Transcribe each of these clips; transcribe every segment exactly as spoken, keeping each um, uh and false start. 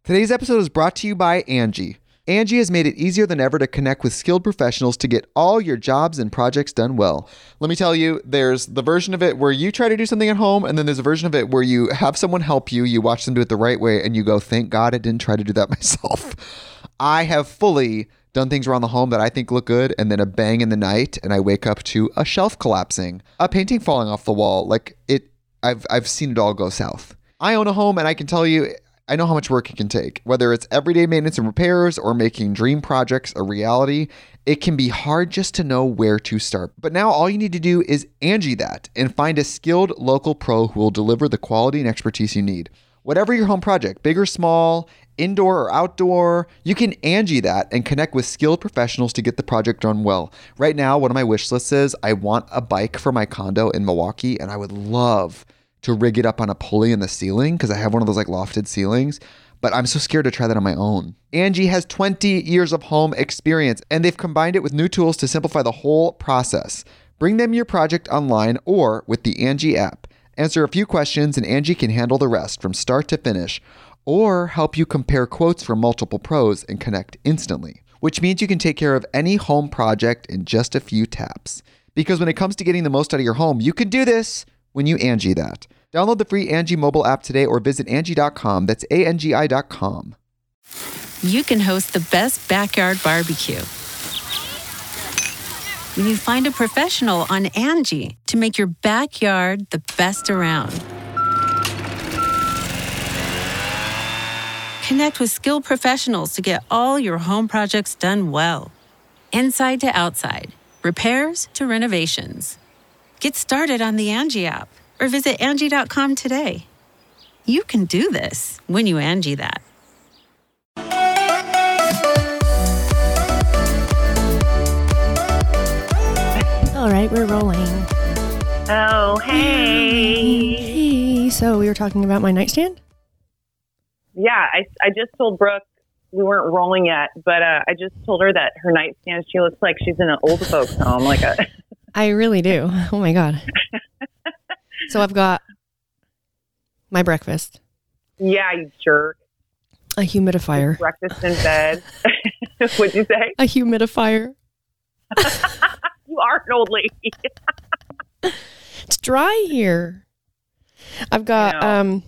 Today's episode is brought to you by Angie. Angie has made it easier than ever to connect with skilled professionals to get all your jobs and projects done well. Let me tell you, there's the version of it where you try to do something at home, and then there's a version of it where you have someone help you, you watch them do it the right way, and you go, thank God I didn't try to do that myself. I have fully done things around the home that I think look good, and then a bang in the night, and I wake up to a shelf collapsing, a painting falling off the wall. Like it, I've I've seen it all go south. I own a home, and I can tell you, I know how much work it can take. Whether it's everyday maintenance and repairs or making dream projects a reality, it can be hard just to know where to start. But now all you need to do is Angie that and find a skilled local pro who will deliver the quality and expertise you need. Whatever your home project, big or small, indoor or outdoor, you can Angie that and connect with skilled professionals to get the project done well. Right now, one of my wish lists is I want a bike for my condo in Milwaukee, and I would love to rig it up on a pulley in the ceiling because I have one of those like lofted ceilings, but I'm so scared to try that on my own. Angie has twenty years of home experience, and they've combined it with new tools to simplify the whole process. Bring them your project online or with the Angie app. Answer a few questions and Angie can handle the rest from start to finish, or help you compare quotes from multiple pros and connect instantly, which means you can take care of any home project in just a few taps. Because when it comes to getting the most out of your home, you can do this when you Angie that. Download the free Angie mobile app today or visit Angie dot com. That's A N G I dot com. You can host the best backyard barbecue when you find a professional on Angie to make your backyard the best around. Connect with skilled professionals to get all your home projects done well. Inside to outside, repairs to renovations. Get started on the Angie app or visit Angie dot com today. You can do this when you Angie that. All right, we're rolling. Oh, hey. Hey, so we were talking about my nightstand? Yeah, I, I just told Brooke, we weren't rolling yet, but uh, I just told her that her nightstand, she looks like she's in an old folks home. Like a. I really do. Oh, my God. So I've got my breakfast. Yeah, you jerk. A humidifier. Breakfast in bed. What'd you say? A humidifier. You are an old lady. It's dry here. I've got um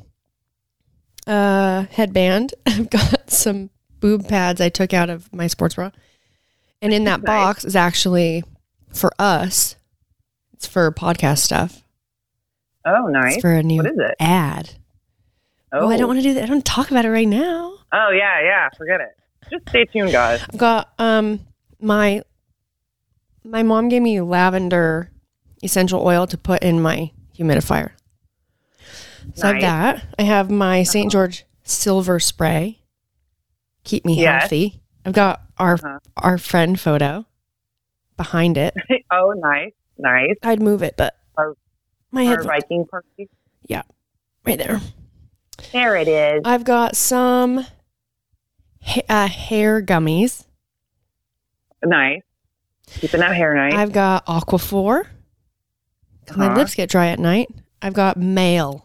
a headband. I've got some boob pads I took out of my sports bra. And in that Nice. box is actually for us. It's for podcast stuff. Oh, nice. It's for a new What is it? ad. Oh. Oh, I don't want to do that. I don't talk about it right now. Oh, yeah, yeah. Forget it. Just stay tuned, guys. I've got um my my mom gave me lavender essential oil to put in my humidifier. So I have Nice. that. I have my Saint George silver spray. Keep me Yes. healthy. I've got our Uh-huh. our friend photo behind it. Oh, nice. Nice. I'd move it, but Our- my Our head Viking party. yeah, right there. There it is. I've got some ha- uh, hair gummies. Nice. Keeping that hair nice. I've got Aquaphor. 'Cause My Uh-huh. lips get dry at night. I've got mail.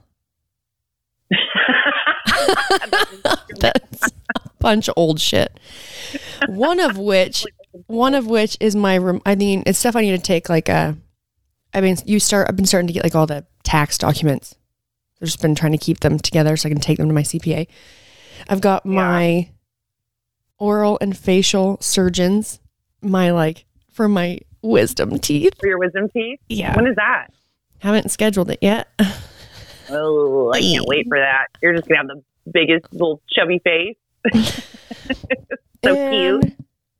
That's a bunch of old shit. One of which, one of which is my. Rem- I mean, it's stuff I need to take. Like a, I mean, you start. I've been starting to get like all the tax documents. I've just been trying to keep them together so I can take them to my C P A. I've got my oral and facial surgeons. My like for my wisdom teeth. For your wisdom teeth? Yeah. When is that? Haven't scheduled it yet. Oh, I can't wait for that. You're just going to have the biggest little chubby face. So And cute.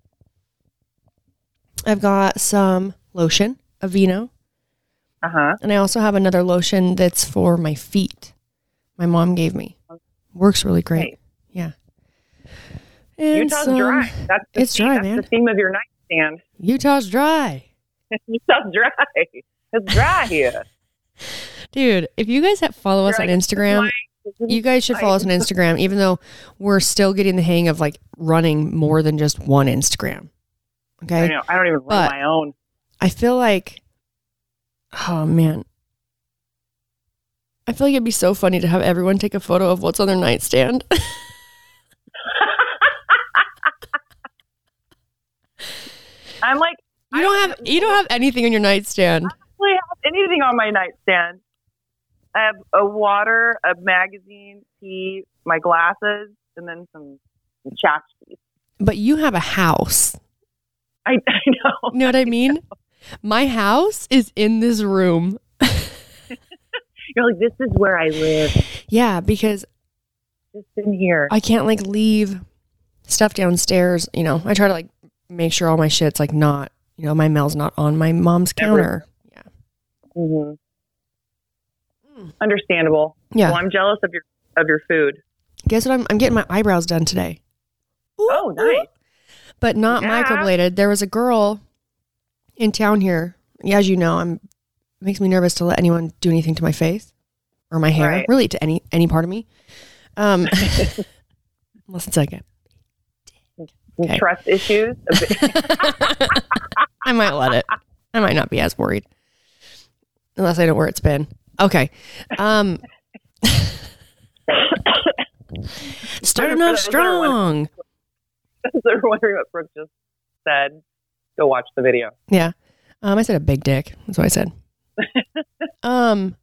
I've got some lotion, Aveeno. Uh-huh. And I also have another lotion that's for my feet. My mom gave me. Works really great. Nice. Yeah. And Utah's some- dry. That's the it's theme, dry, that's man. the theme of your nightstand. Utah's dry. Utah's dry. It's dry here. Dude, if you guys have follow us You're on like, Instagram, you guys should follow us on Instagram, even though we're still getting the hang of like running more than just one Instagram. Okay. I know. I don't even run But- my own. I feel like, oh man, I feel like it'd be so funny to have everyone take a photo of what's on their nightstand. You don't have anything on your nightstand. I don't really have anything on my nightstand. I have a water, a magazine, tea, my glasses, and then some, some tchotchkes. But you have a house. I, I know. You know what I mean? My house is in this room. You're like, this is where I live. Yeah, because Just in here. I can't like leave stuff downstairs. You know, I try to like make sure all my shit's like not, you know, my mail's not on my mom's counter. Yeah. Mm-hmm. Understandable. Yeah. Well, I'm jealous of your of your food. Guess what? I'm I'm getting my eyebrows done today. Ooh, Oh, nice. But not Yeah. microbladed. There was a girl in town here. Yeah, as you know, I'm it makes me nervous to let anyone do anything to my face or my hair, Right. really to any any part of me. Um, unless it's like a, Some Okay. trust issues. A bit. I might let it. I might not be as worried unless I know where it's been. Okay. Um, starting off strong. Those that are wondering what Brooke just said, go watch the video. Yeah. Um, I said a big dick. That's what I said. um,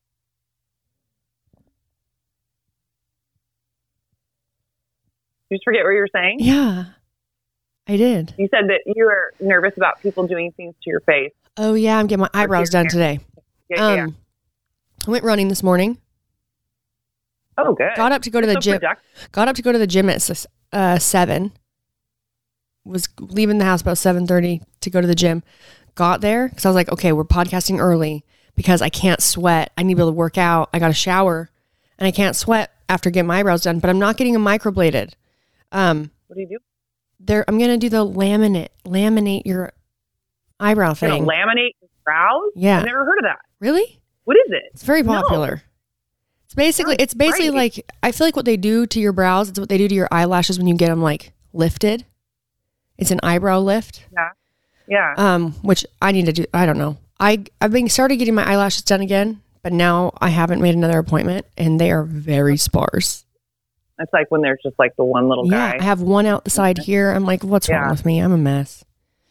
Did you just forget what you were saying? yeah, I did. You said that you were nervous about people doing things to your face. Oh yeah, I'm getting my eyebrows done today. Yeah, Um, yeah. I went running this morning. Oh, good. Got up to go to the So gym. productive. Got up to go to the gym at s- uh, seven. Was leaving the house about seven thirty to go to the gym. Got there because I was like, okay, we're podcasting early because I can't sweat. I need to be able to work out. I got a shower, and I can't sweat after getting my eyebrows done. But I'm not getting them microbladed. Um, What do you do? there, I'm gonna do the laminate, laminate your eyebrow You're thing. gonna laminate your brows? Yeah. I've never heard of that. Really? What is it? It's very No. popular. It's basically, Sounds it's basically great. like, I feel like what they do to your brows, it's what they do to your eyelashes when you get them like lifted. It's an eyebrow lift, Yeah. um, which I need to do. I don't know. I, I've been started getting my eyelashes done again, but now I haven't made another appointment and they are very sparse. It's like when there's just like the one little Yeah. guy. I have one out the side here. I'm like, what's wrong Yeah. with me? I'm a mess.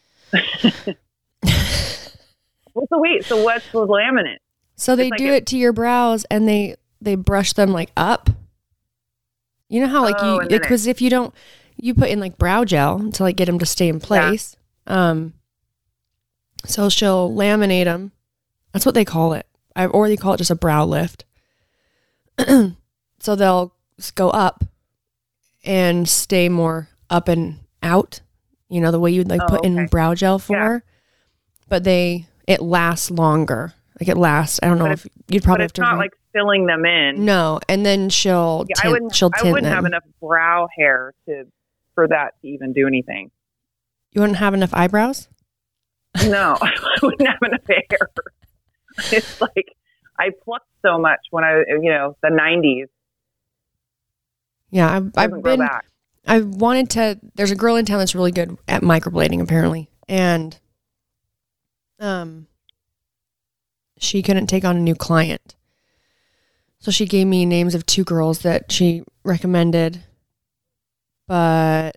Well, so wait, so what's the laminate? So they It's like do a- it to your brows and they, they brush them like up. You know how like Oh, you, and then it- because if you don't, you put in like brow gel to like get them to stay in place. Um, so she'll laminate them. That's what they call it. I or they call it just a brow lift. So they'll s- go up and stay more up and out. You know, the way you'd like Oh, put in okay. brow gel for. Yeah. But they it lasts longer. Like it lasts. I don't know But if you'd probably But have it's to not re- like filling them in. no, and then she'll Yeah, tint, I wouldn't. she'll I tint wouldn't them. have enough brow hair to for that to even do anything. You wouldn't have enough eyebrows? No, I wouldn't have enough hair. It's like I plucked so much when I, you know, the nineties. Yeah, I've, I've Doesn't grow been. back. I wanted to. There's a girl in town that's really good at microblading, apparently, and um, she couldn't take on a new client, so she gave me names of two girls that she recommended. But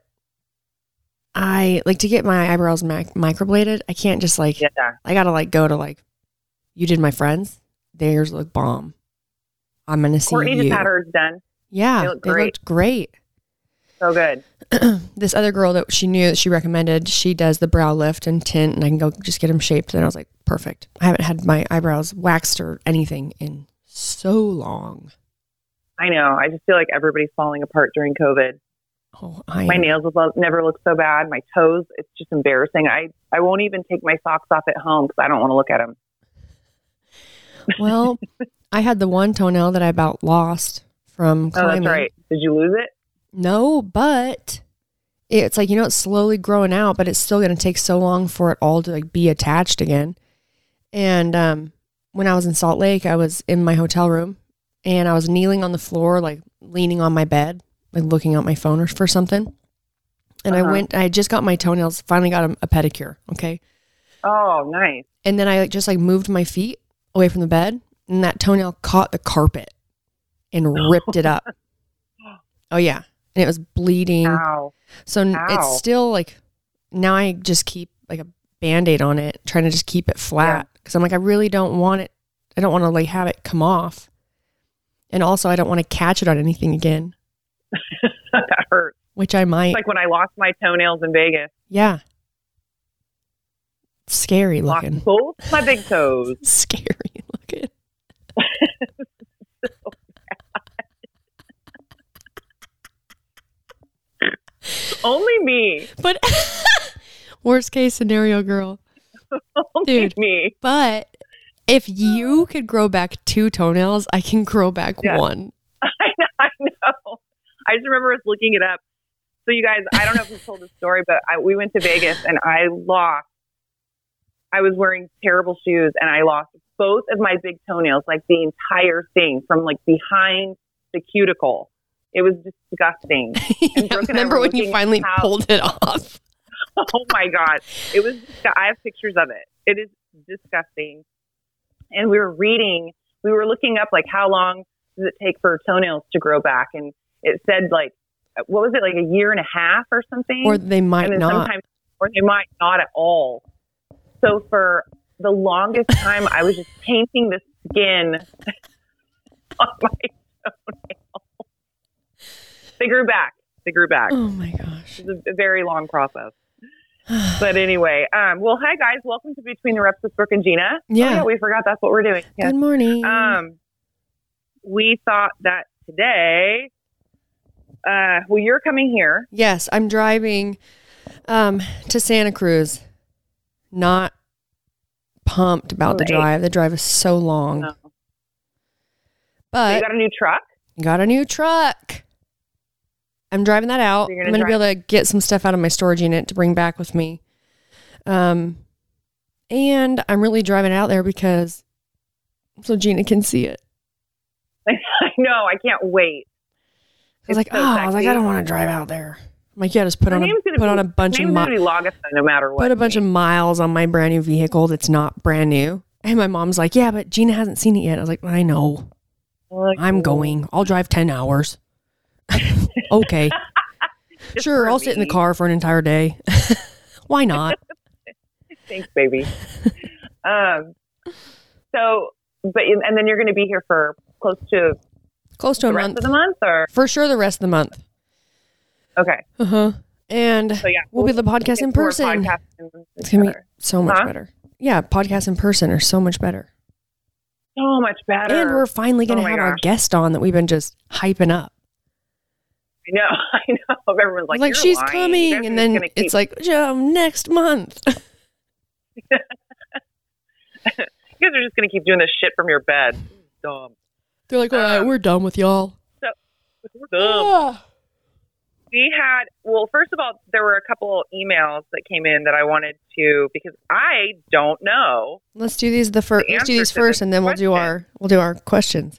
I like to get my eyebrows mic- microbladed. I can't just like. Yeah. I gotta like go to like. You did my friends. Theirs look bomb. I'm gonna see Courtney you. just had hers done. Yeah, They they, look great. looked great. So good. This other girl that she knew that she recommended, she does the brow lift and tint, and I can go just get them shaped. And I was like, perfect. I haven't had my eyebrows waxed or anything in so long. I know. I just feel like everybody's falling apart during COVID. Oh, I My nails will lo- never look so bad. My toes, it's just embarrassing. I, I won't even take my socks off at home because I don't want to look at them. Well, I had the one toenail that I about lost from Oh, climbing. that's right. Did you lose it? No, but it's like, you know, it's slowly growing out, but it's still going to take so long for it all to like be attached again. And um, when I was in Salt Lake, I was in my hotel room and I was kneeling on the floor, like leaning on my bed, like looking at my phone or for something. And Uh-huh. I went, I just got my toenails, finally got a, a pedicure. Okay. Oh, nice. And then I like, just like moved my feet away from the bed and that toenail caught the carpet and ripped it up. Oh yeah. And it was bleeding. Ow. So n- Ow. it's still like, now I just keep like a Band-Aid on it, trying to just keep it flat. Because I'm like, I really don't want it. I don't want to like have it come off. And also, I don't want to catch it on anything again. That hurts. Which I might. It's like when I lost my toenails in Vegas. Yeah. Scary Lost looking. both my big toes. Scary looking. So bad. Only me. But worst case scenario, girl. Only Dude. me. But if you could grow back two toenails, I can grow back Yeah. one. I know, I know. I just remember us looking it up. So you guys, I don't know if we told the story, but I, we went to Vegas and I lost. I was wearing terrible shoes and I lost both of my big toenails, like the entire thing from like behind the cuticle. It was disgusting. And Yeah, Brooke and I remember were when you looking finally how- pulled it off? Oh my God. It was, I have pictures of it. It is disgusting. And we were reading, we were looking up like how long does it take for toenails to grow back? And it said like, what was it, like a year and a half or something? Or they might and then not. sometimes, or they might not at all. So for the longest time, I was just painting the skin on my toenail. They grew back. They grew back. Oh my gosh. It was a very long process. But anyway, um, well, hi guys, welcome to Between the Reps with Brooke and Gina. Yeah. Oh, yeah, we forgot that's what we're doing. Yeah. Good morning. Um, we thought that today, uh, well, you're coming here. Yes, I'm driving um, to Santa Cruz. Not pumped about the Great. drive. The drive is so long. Oh. So But you got a new truck? got a new truck. I'm driving that out. So you're I'm gonna going to be able to get some stuff out of my storage unit to bring back with me. Um, and I'm really driving out there because so Gina can see it. I know. I can't wait. I was like, so oh, I was like, sexy. I don't want to drive out there. I'm like, yeah, just put Her on a, name's gonna put be- on a bunch her of name's mi- gonna be Laughlin no matter what. put a bunch of miles on my brand new vehicle that's not brand new. And my mom's like, yeah, but Gina hasn't seen it yet. I was like, I know. Like, I'm going. I'll drive ten hours. Okay. just Sure, for I'll sit in the me. car for an entire day. Why not? Thanks, baby. um. So, but and then you're going to be here for close to Close to the a rest month. of the month, or For sure the rest of the month. okay. Uh huh. And So yeah, we'll be the podcast get in more person. podcasting It's going to be together. so much Huh? better. Yeah, podcasts in person are so much better. So much better. And we're finally going to Oh my have our gosh. guest on that we've been just hyping up. I know. I know. Everyone's like, Like, "You're she's lying. You coming. guys are And just then gonna keep-" it's like, um, next month. you guys are just going to keep doing this shit from your bed. Dumb. They're like, all right, Um, we're done with y'all. Dumb. Ah. We had, well, first of all, there were a couple emails that came in that I wanted to, because I don't know. Let's do these the first. The Let's do answer these to first, this and then we'll do question. our we'll do our questions.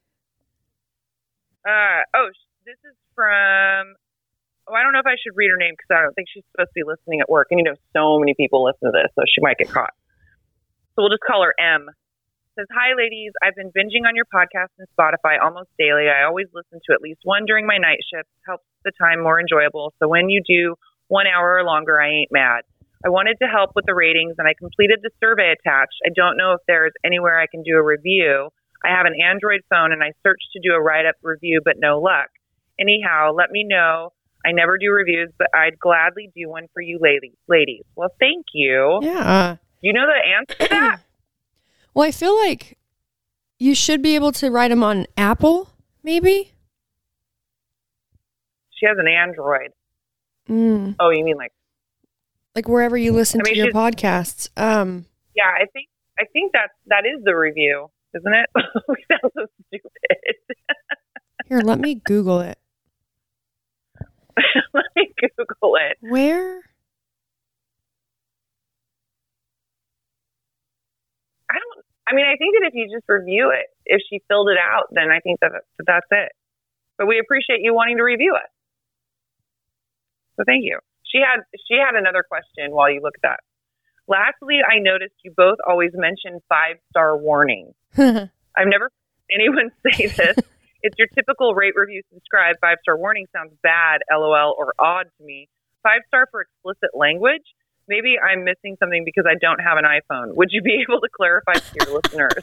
Uh, oh, this is from, oh, I don't know if I should read her name because I don't think she's supposed to be listening at work. And you know, so many people listen to this, so she might get caught. So we'll just call her M. Says, hi, ladies. I've been binging on your podcast and Spotify almost daily. I always listen to at least one during my night shifts. Helps the time more enjoyable. So when you do one hour or longer, I ain't mad. I wanted to help with the ratings, and I completed the survey attached. I don't know if there's anywhere I can do a review. I have an Android phone, and I searched to do a write-up review, but no luck. Anyhow, let me know. I never do reviews, but I'd gladly do one for you ladies. Ladies. Well, thank you. Yeah. You know the answer to that? Well, I feel like you should be able to write them on Apple, maybe. She has an Android. Mm. Oh, you mean like, Like wherever you listen I mean, to your she's- podcasts. Um, yeah, I think I think that that is the review, isn't it? We sound so stupid. here, let me Google it. Let me Google it. Where? I don't, I mean, I think that if you just review it, if she filled it out, then I think that, that that's it. But we appreciate you wanting to review it. So thank you. She had, she had another question while you look at that. Lastly, I noticed you both always mention five-star warning. I've never heard anyone say this. It's your typical rate, review, subscribe. Five-star warning sounds bad, LOL, or odd to me. Five-star for explicit language. maybe I'm missing something because I don't have an iPhone. Would you be able to clarify to your listeners?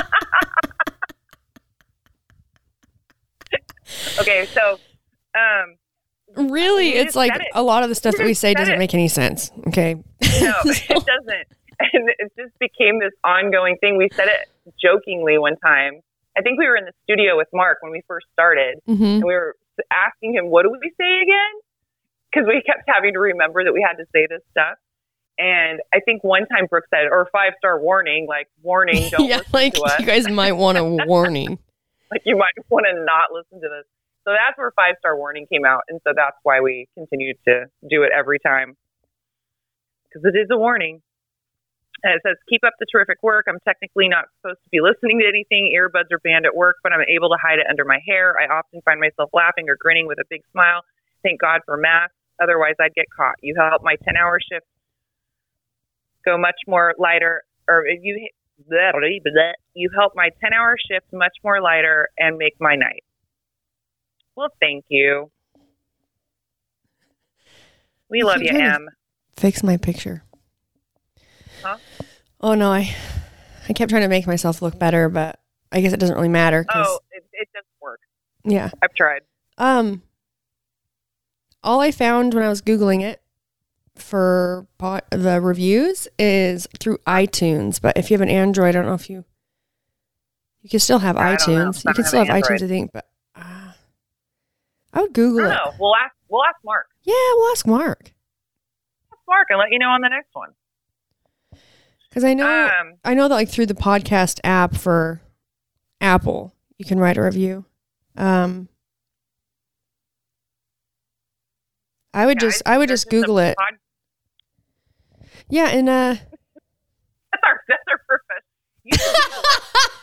Okay, so um, Really, we it's just like said it. a lot of the stuff We that we just say said doesn't it. make any sense. Okay. No, it doesn't. And it just became this ongoing thing. We said it jokingly one time. I think we were in the studio with Mark when we first started, hmm and we were asking him, what do we say again? Because we kept having to remember that we had to say this stuff. And I think one time Brooke said, or five-star warning, like, warning, don't Yeah, listen like to us. you guys might want a warning. Like, you might want to not listen to this. So that's where five-star warning came out. And so that's why we continued to do it every time. Because it is a warning. And it says, keep up the terrific work. I'm technically not supposed to be listening to anything. Earbuds are banned at work, but I'm able to hide it under my hair. I often find myself laughing or grinning with a big smile. Thank God for masks. Otherwise, I'd get caught. You help my ten-hour shift go much more lighter, or you blah, blah, blah. You help my ten-hour shift much more lighter and make my night. Well, thank you. We I love keep you, trying to Em. Fix my picture. Huh? Oh no, I I kept trying to make myself look better, but I guess it doesn't really matter. 'Cause, Oh, it, it doesn't work. yeah. I've tried. Um, all I found when I was Googling it for po- the reviews is through iTunes. But if you have an Android, I don't know if you you can still have I don't know. iTunes. I You can don't still have have an iTunes, I Android. think. But uh, I would I Google don't it. know. We'll ask. We'll ask Mark. Yeah, we'll ask Mark Ask Mark and let you know on the next one. because I know Um, I know that like through the podcast app for Apple, you can write a review. Um, I would yeah, just I would there's just Google a it. pod- Yeah, and uh, That's our that's our profession. You should Google it.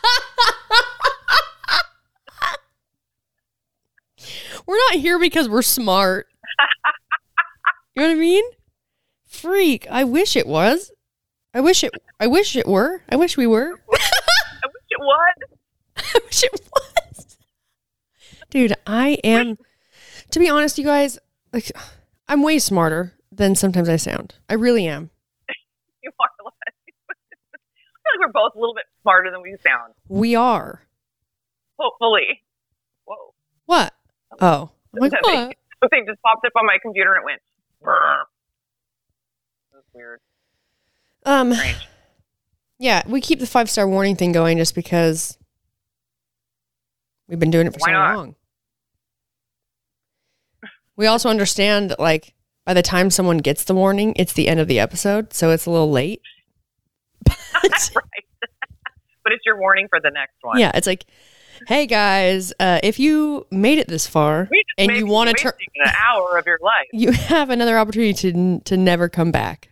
we're not here because we're smart. You know what I mean? Freak. I wish it was. I wish it I wish it were. I wish we were. I wish it was. I wish it was. Dude, I am to be honest, you guys, like I'm way smarter than sometimes I sound. I really am. You are less. I feel like we're both a little bit smarter than we sound. We are. Hopefully. Whoa. What? Oh. I'm like, Something, what? something just popped up on my computer and it went. Brr. That's weird. Um Strange. yeah, we keep the five star warning thing going just because we've been doing it for Why so not? long. We also understand that like by the time someone gets the warning, it's the end of the episode, so it's a little late. Right. But it's your warning for the next one. Yeah, it's like, hey guys, uh, if you made it this far We just and may you be want to turn, wasting an hour of your life. you have another opportunity to to never come back.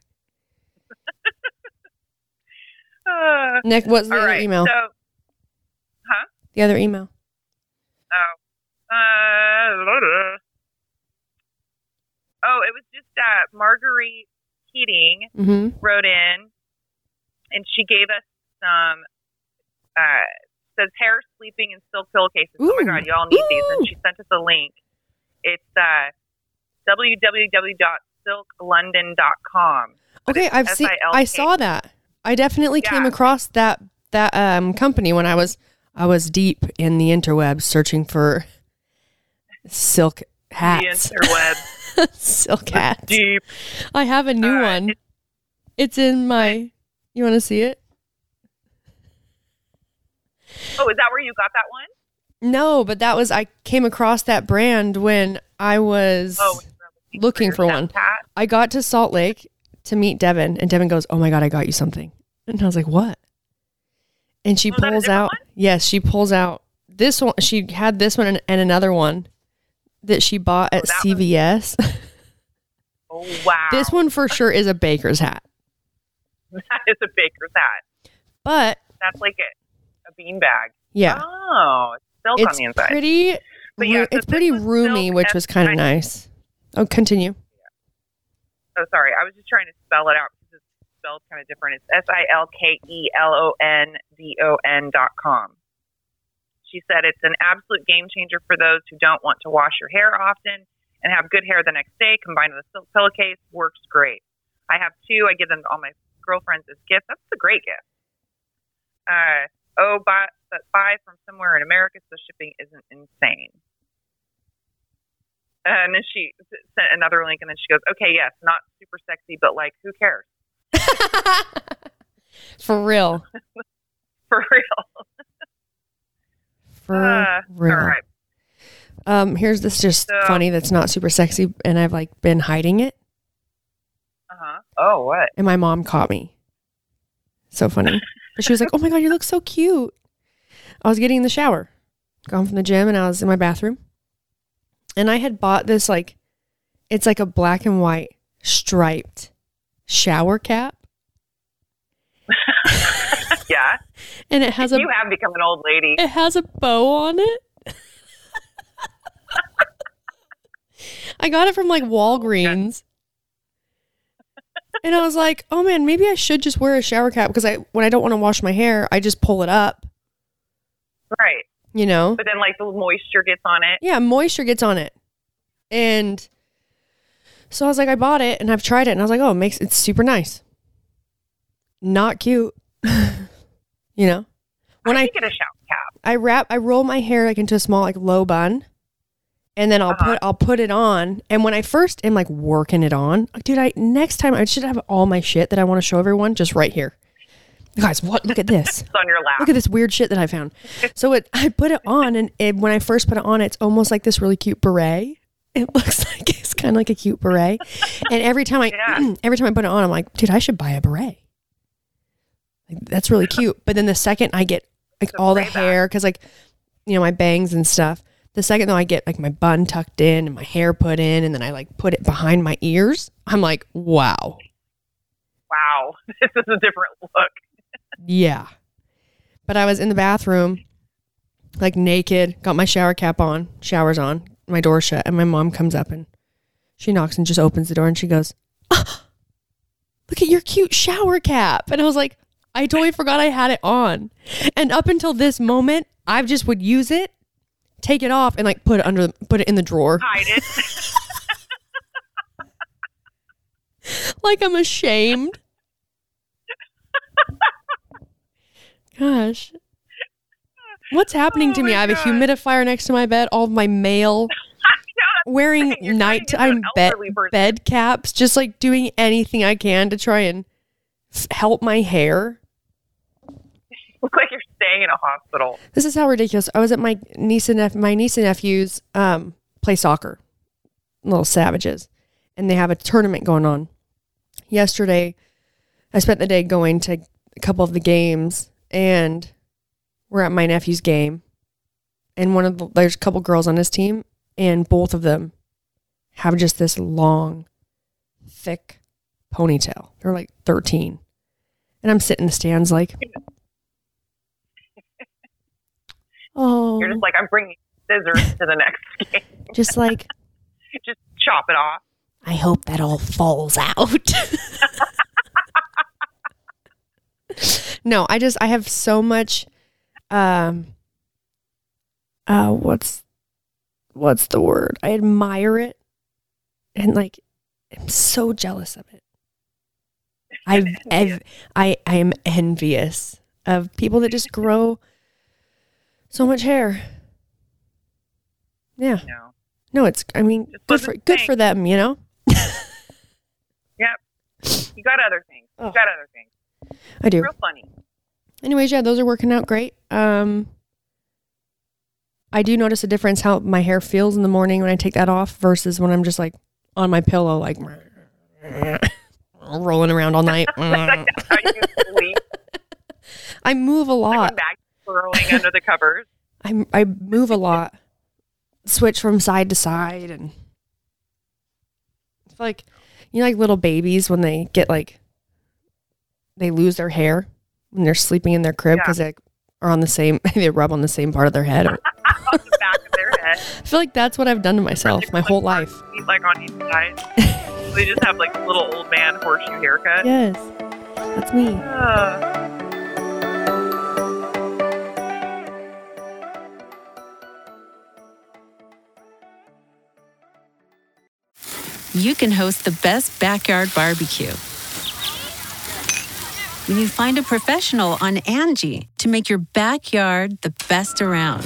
Uh, Nick, what's the all other right. email? So, The other email. oh, uh, oh, it was just uh, Marguerite Keating Mm-hmm. wrote in, and she gave us some. Uh, says hair, sleeping, and silk pillowcases. Oh my Ooh. God, y'all need these! Ooh. And she sent us a link. It's uh, w w w dot silk london dot com. Okay, I've seen. I saw that. I definitely came Yeah. across that that um company when I was I was deep in the interwebs searching for silk hats. The interweb. Silk hats. Deep. I have a new Uh, one. it's- It's in my. You want to see it? Oh, is that where you got that one? No, but that was I came across that brand when I was Oh, when you were looking your for step one. hat? I got to Salt Lake to meet Devin, and Devin goes, "Oh my God, I got you something." And I was like, "What?" And she Was that a pulls different out. one? Yes, she pulls out this one. She had this one and, and another one that she bought at Oh, that C V S. Oh, wow. This one for sure is a baker's hat, That is a baker's hat. but That's like a, a bean bag. yeah, Oh, it's silk on it's the inside. pretty. But yeah, ru- so it's pretty this was roomy, silk which and was kind of I- nice. Oh, continue. Oh, sorry. I was just trying to spell it out because it's spelled kind of different. It's S I L K E L O N D O N dot com. She said it's an absolute game changer for those who don't want to wash your hair often and have good hair the next day. Combined with a silk pillowcase, works great. I have two. I give them to all my girlfriends as gifts. That's a great gift. Uh, oh, buy, but buy from somewhere in America so shipping isn't insane. Uh, and then she sent another link, and then she goes, okay, yes, not super sexy, but like, who cares? For real. For real. For uh, real. All right. Um, here's this just So- funny that's not super sexy, and I've like been hiding it, Uh-huh. Oh, what? and my mom caught me. So funny. But she was like, oh my God, you look so cute. I was getting in the shower, gone from the gym, and I was in my bathroom. And I had bought this, like, it's like a black and white striped shower cap. Yeah. And it has a You have become an old lady. it has a bow on it. I got it from like Walgreens. And I was like, oh man, maybe I should just wear a shower cap because I when I don't want to wash my hair, I just pull it up, Right. you know? But then, like, the moisture gets on it. Yeah, moisture gets on it. And so I was like, I bought it and I've tried it and I was like, oh, it makes it's super nice. Not cute. You know? When I I, should get a shower cap. I wrap I roll my hair like into a small like low bun. And then I'll Uh-huh. put I'll put it on. And when I first am like working it on, like, dude, I next time I should have all my shit that I want to show everyone just right here. Guys, what? Look at this. It's on your lap. Look at this weird shit that I found. So it, I put it on, and it, when I first put it on, it's almost like this really cute beret. It looks like it's kind of like a cute beret. And every time I Yeah. every time I put it on, I'm like, dude, I should buy a beret. Like, that's really cute. But then the second I get like The all the beret hair, because like, you know, my bangs and stuff. The second though I get like my bun tucked in and my hair put in, and then I like put it behind my ears, I'm like, wow. Wow. This is a different look. Yeah. But I was in the bathroom, like naked, got my shower cap on, showers on, my door shut, and my mom comes up and she knocks and just opens the door and she goes, ah, look at your cute shower cap. And I was like, I totally forgot I had it on. And up until this moment, I just would use it, take it off, and like put it under, the, put it in the drawer. Hide it. Like I'm ashamed. Gosh. What's happening to Oh me? my I have a God. humidifier next to my bed, all of my mail, wearing You're turning into nighttime an bed, elderly person. bed caps, just like doing anything I can to try and f- help my hair. Look like you're staying in a hospital. This is how ridiculous. I was at my niece and nep- my niece and nephew's um, play soccer, little savages, and they have a tournament going on. Yesterday, I spent the day going to a couple of the games, and we're at my nephew's game, and one of the, there's a couple girls on his team, and both of them have just this long, thick ponytail. They're like thirteen, and I'm sitting in the stands like, oh, You're just like, I'm bringing scissors to the next game. just like, Just chop it off. I hope that all falls out. No, I just I have so much um uh what's what's the word? I admire it and like I'm so jealous of it. I've, I've I I am envious of people that just grow so much hair. Yeah. No. No, it's I mean Just good for wasn't good saying. for them, you know? Yep. You got other things. You Oh. got other things. I do. Real funny. Anyways, yeah, those are working out great. Um, I do notice a difference how my hair feels in the morning when I take that off versus when I'm just like on my pillow, like rolling around all night. Like that's how you sleep. I move a Like lot. when bags swirling under the covers. I I move a lot. Switch from side to side, and it's like you know, like little babies when they get like they lose their hair when they're sleeping in their crib Yeah. because they are on the same. They rub on the same part of their head. On the back of their head. I feel like that's what I've done to myself my whole life. Feet, like on each side. They just have like a little old man horseshoe haircut. Yes, that's me. Uh, You can host the best backyard barbecue when you find a professional on Angie to make your backyard the best around.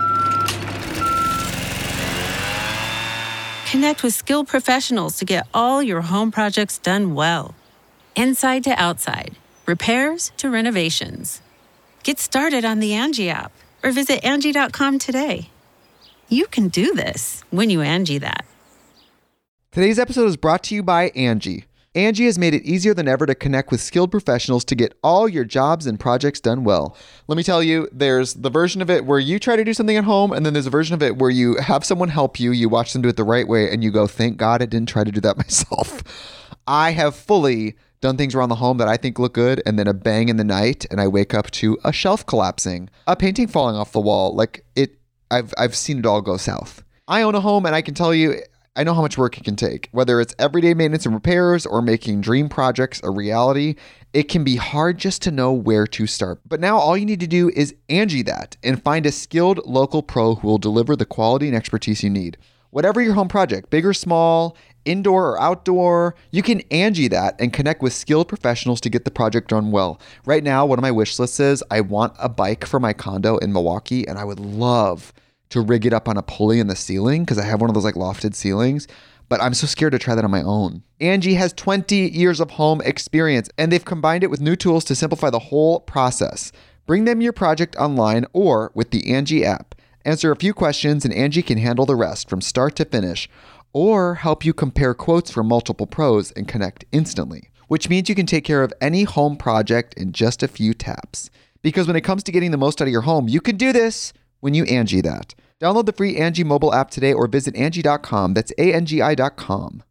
Connect with skilled professionals to get all your home projects done well. Inside to outside, repairs to renovations. Get started on the Angie app or visit Angie dot com today. You can do this when you Angie that. Today's episode is brought to you by Angie. Angie has made it easier than ever to connect with skilled professionals to get all your jobs and projects done well. Let me tell you, there's the version of it where you try to do something at home, and then there's a version of it where you have someone help you, you watch them do it the right way, and you go, thank God I didn't try to do that myself. I have fully done things around the home that I think look good, and then a bang in the night, and I wake up to a shelf collapsing, a painting falling off the wall. Like it, I've I've seen it all go south. I own a home, and I can tell you, I know how much work it can take. Whether it's everyday maintenance and repairs or making dream projects a reality, it can be hard just to know where to start. But now all you need to do is Angie that and find a skilled local pro who will deliver the quality and expertise you need. Whatever your home project, big or small, indoor or outdoor, you can Angie that and connect with skilled professionals to get the project done well. Right now, one of my wish lists is I want a bike for my condo in Milwaukee, and I would love to rig it up on a pulley in the ceiling because I have one of those like lofted ceilings, but I'm so scared to try that on my own. Angie has twenty years of home experience, and they've combined it with new tools to simplify the whole process. Bring them your project online or with the Angie app. Answer a few questions and Angie can handle the rest from start to finish, or help you compare quotes from multiple pros and connect instantly, which means you can take care of any home project in just a few taps. Because when it comes to getting the most out of your home, you can do this when you Angie that. Download the free Angie mobile app today or visit Angie dot com. That's A N G I dot com.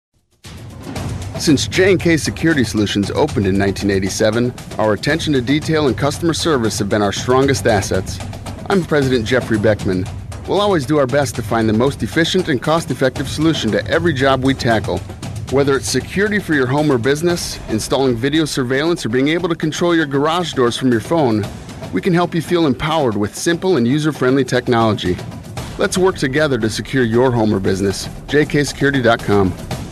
Since J and K Security Solutions opened in nineteen eighty-seven, our attention to detail and customer service have been our strongest assets. I'm President Jeffrey Beckman. We'll always do our best to find the most efficient and cost-effective solution to every job we tackle. Whether it's security for your home or business, installing video surveillance, or being able to control your garage doors from your phone, we can help you feel empowered with simple and user-friendly technology. Let's work together to secure your home or business. J K security dot com.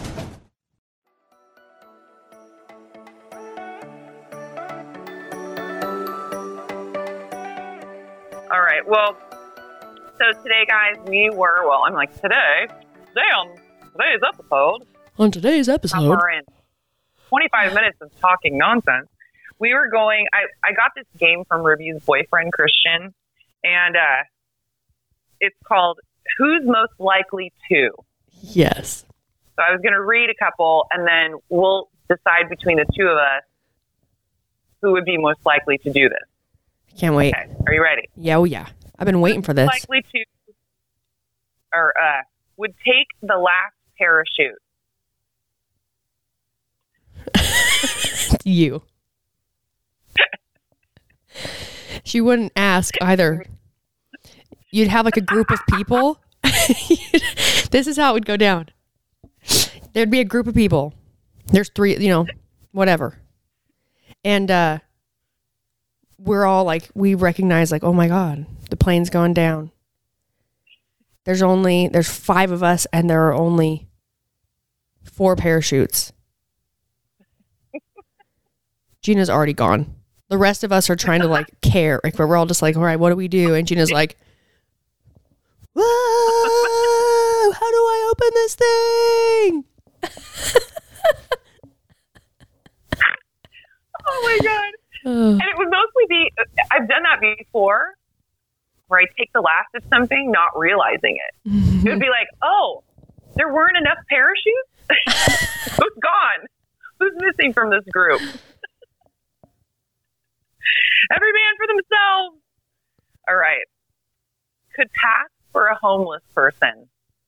All right. Well, so today, guys, we were, well, I'm like, today, today on today's episode. On today's episode. We're in twenty-five minutes of talking nonsense. We were going, I, I got this game from Ruby's boyfriend, Christian, and uh, it's called Who's Most Likely To? Yes. So I was going to read a couple, and then we'll decide between the two of us who would be most likely to do this. Can't wait. Okay, are you ready? Yeah, oh yeah. I've been waiting for this. Likely to, or uh, would take the last parachute. You. She wouldn't ask either. You'd have like a group of people. This is how it would go down. There'd be a group of people. There's three, you know, whatever. And uh, we're all like, we recognize like, oh my God, the plane's going down. There's only, there's five of us and there are only four parachutes. Gina's already gone. The rest of us are trying to like care. Like we're all just like, all right, what do we do? And Gina's like, whoa, how do I open this thing? Oh my God. Uh. And it would mostly be, I've done that before, where I take the last of something, not realizing it. It would be like, oh, there weren't enough parachutes? Who's gone? Who's missing from this group? Every man for themselves. All right. Could pass for a homeless person.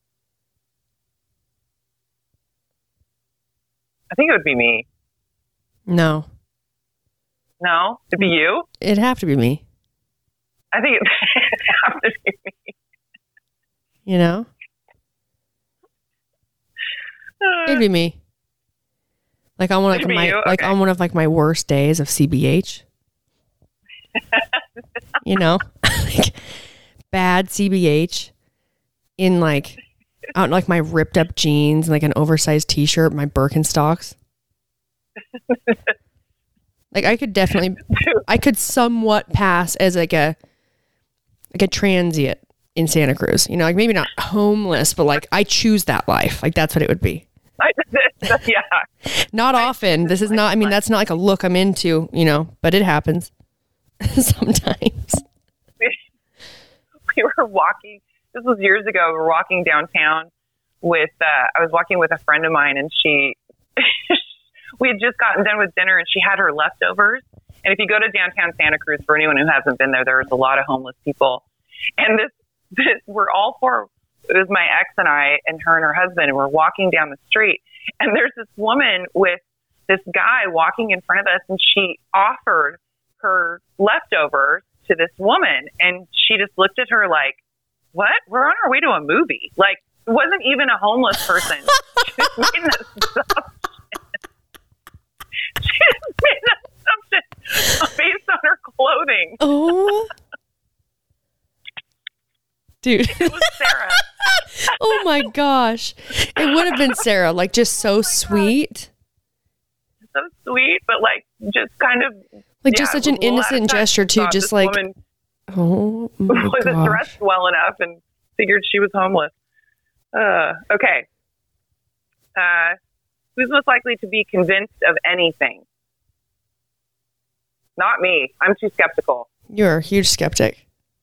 I think it would be me. No. No? It'd be you? It'd have to be me. I think it'd have to be me. You know? Uh, It'd be me. Like on one of my okay. like on one of like my worst days of C B H. You know, like bad C B H in like out in like my ripped up jeans and like an oversized T-shirt, my Birkenstocks. Like I could definitely, I could somewhat pass as like a, like a transient in Santa Cruz. You know, like maybe not homeless, but like I choose that life. Like that's what it would be. Yeah. Not often. This is not, I mean, that's not like a look I'm into, you know, but it happens sometimes. We were walking, this was years ago, we were walking downtown with, uh, I was walking with a friend of mine and she, we had just gotten done with dinner and she had her leftovers. And if you go to downtown Santa Cruz, for anyone who hasn't been there, there's a lot of homeless people. And this, this we're all four, it was my ex and I and her and her husband, and we're walking down the street. And there's this woman with this guy walking in front of us, and she offered her leftovers to this woman. And she just looked at her like, what? We're on our way to a movie. Like, it wasn't even a homeless person. She just made an assumption. She just made an assumption based on her clothing. Oh. Dude. It was Sarah. Oh my gosh. It would have been Sarah, like just so oh sweet. So sweet, but like just kind of like yeah, just such an innocent gesture too, just like woman oh my wasn't gosh. dressed well enough and figured she was homeless. Uh, okay. Uh, who's most likely to be convinced of anything? Not me. I'm too skeptical. You're a huge skeptic.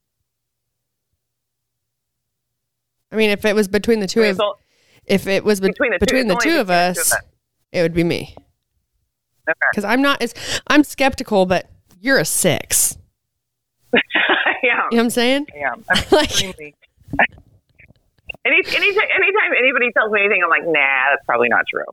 I mean, if it was between the two I mean, of, so, if it was be- between the between two, the two of us, two of us, it would be me. Okay. Because I'm not as I'm skeptical, but you're a six. I am. You know what I'm saying? I am. I'm Like- extremely. Any, anytime, anytime anybody tells me anything, I'm like, nah, that's probably not true.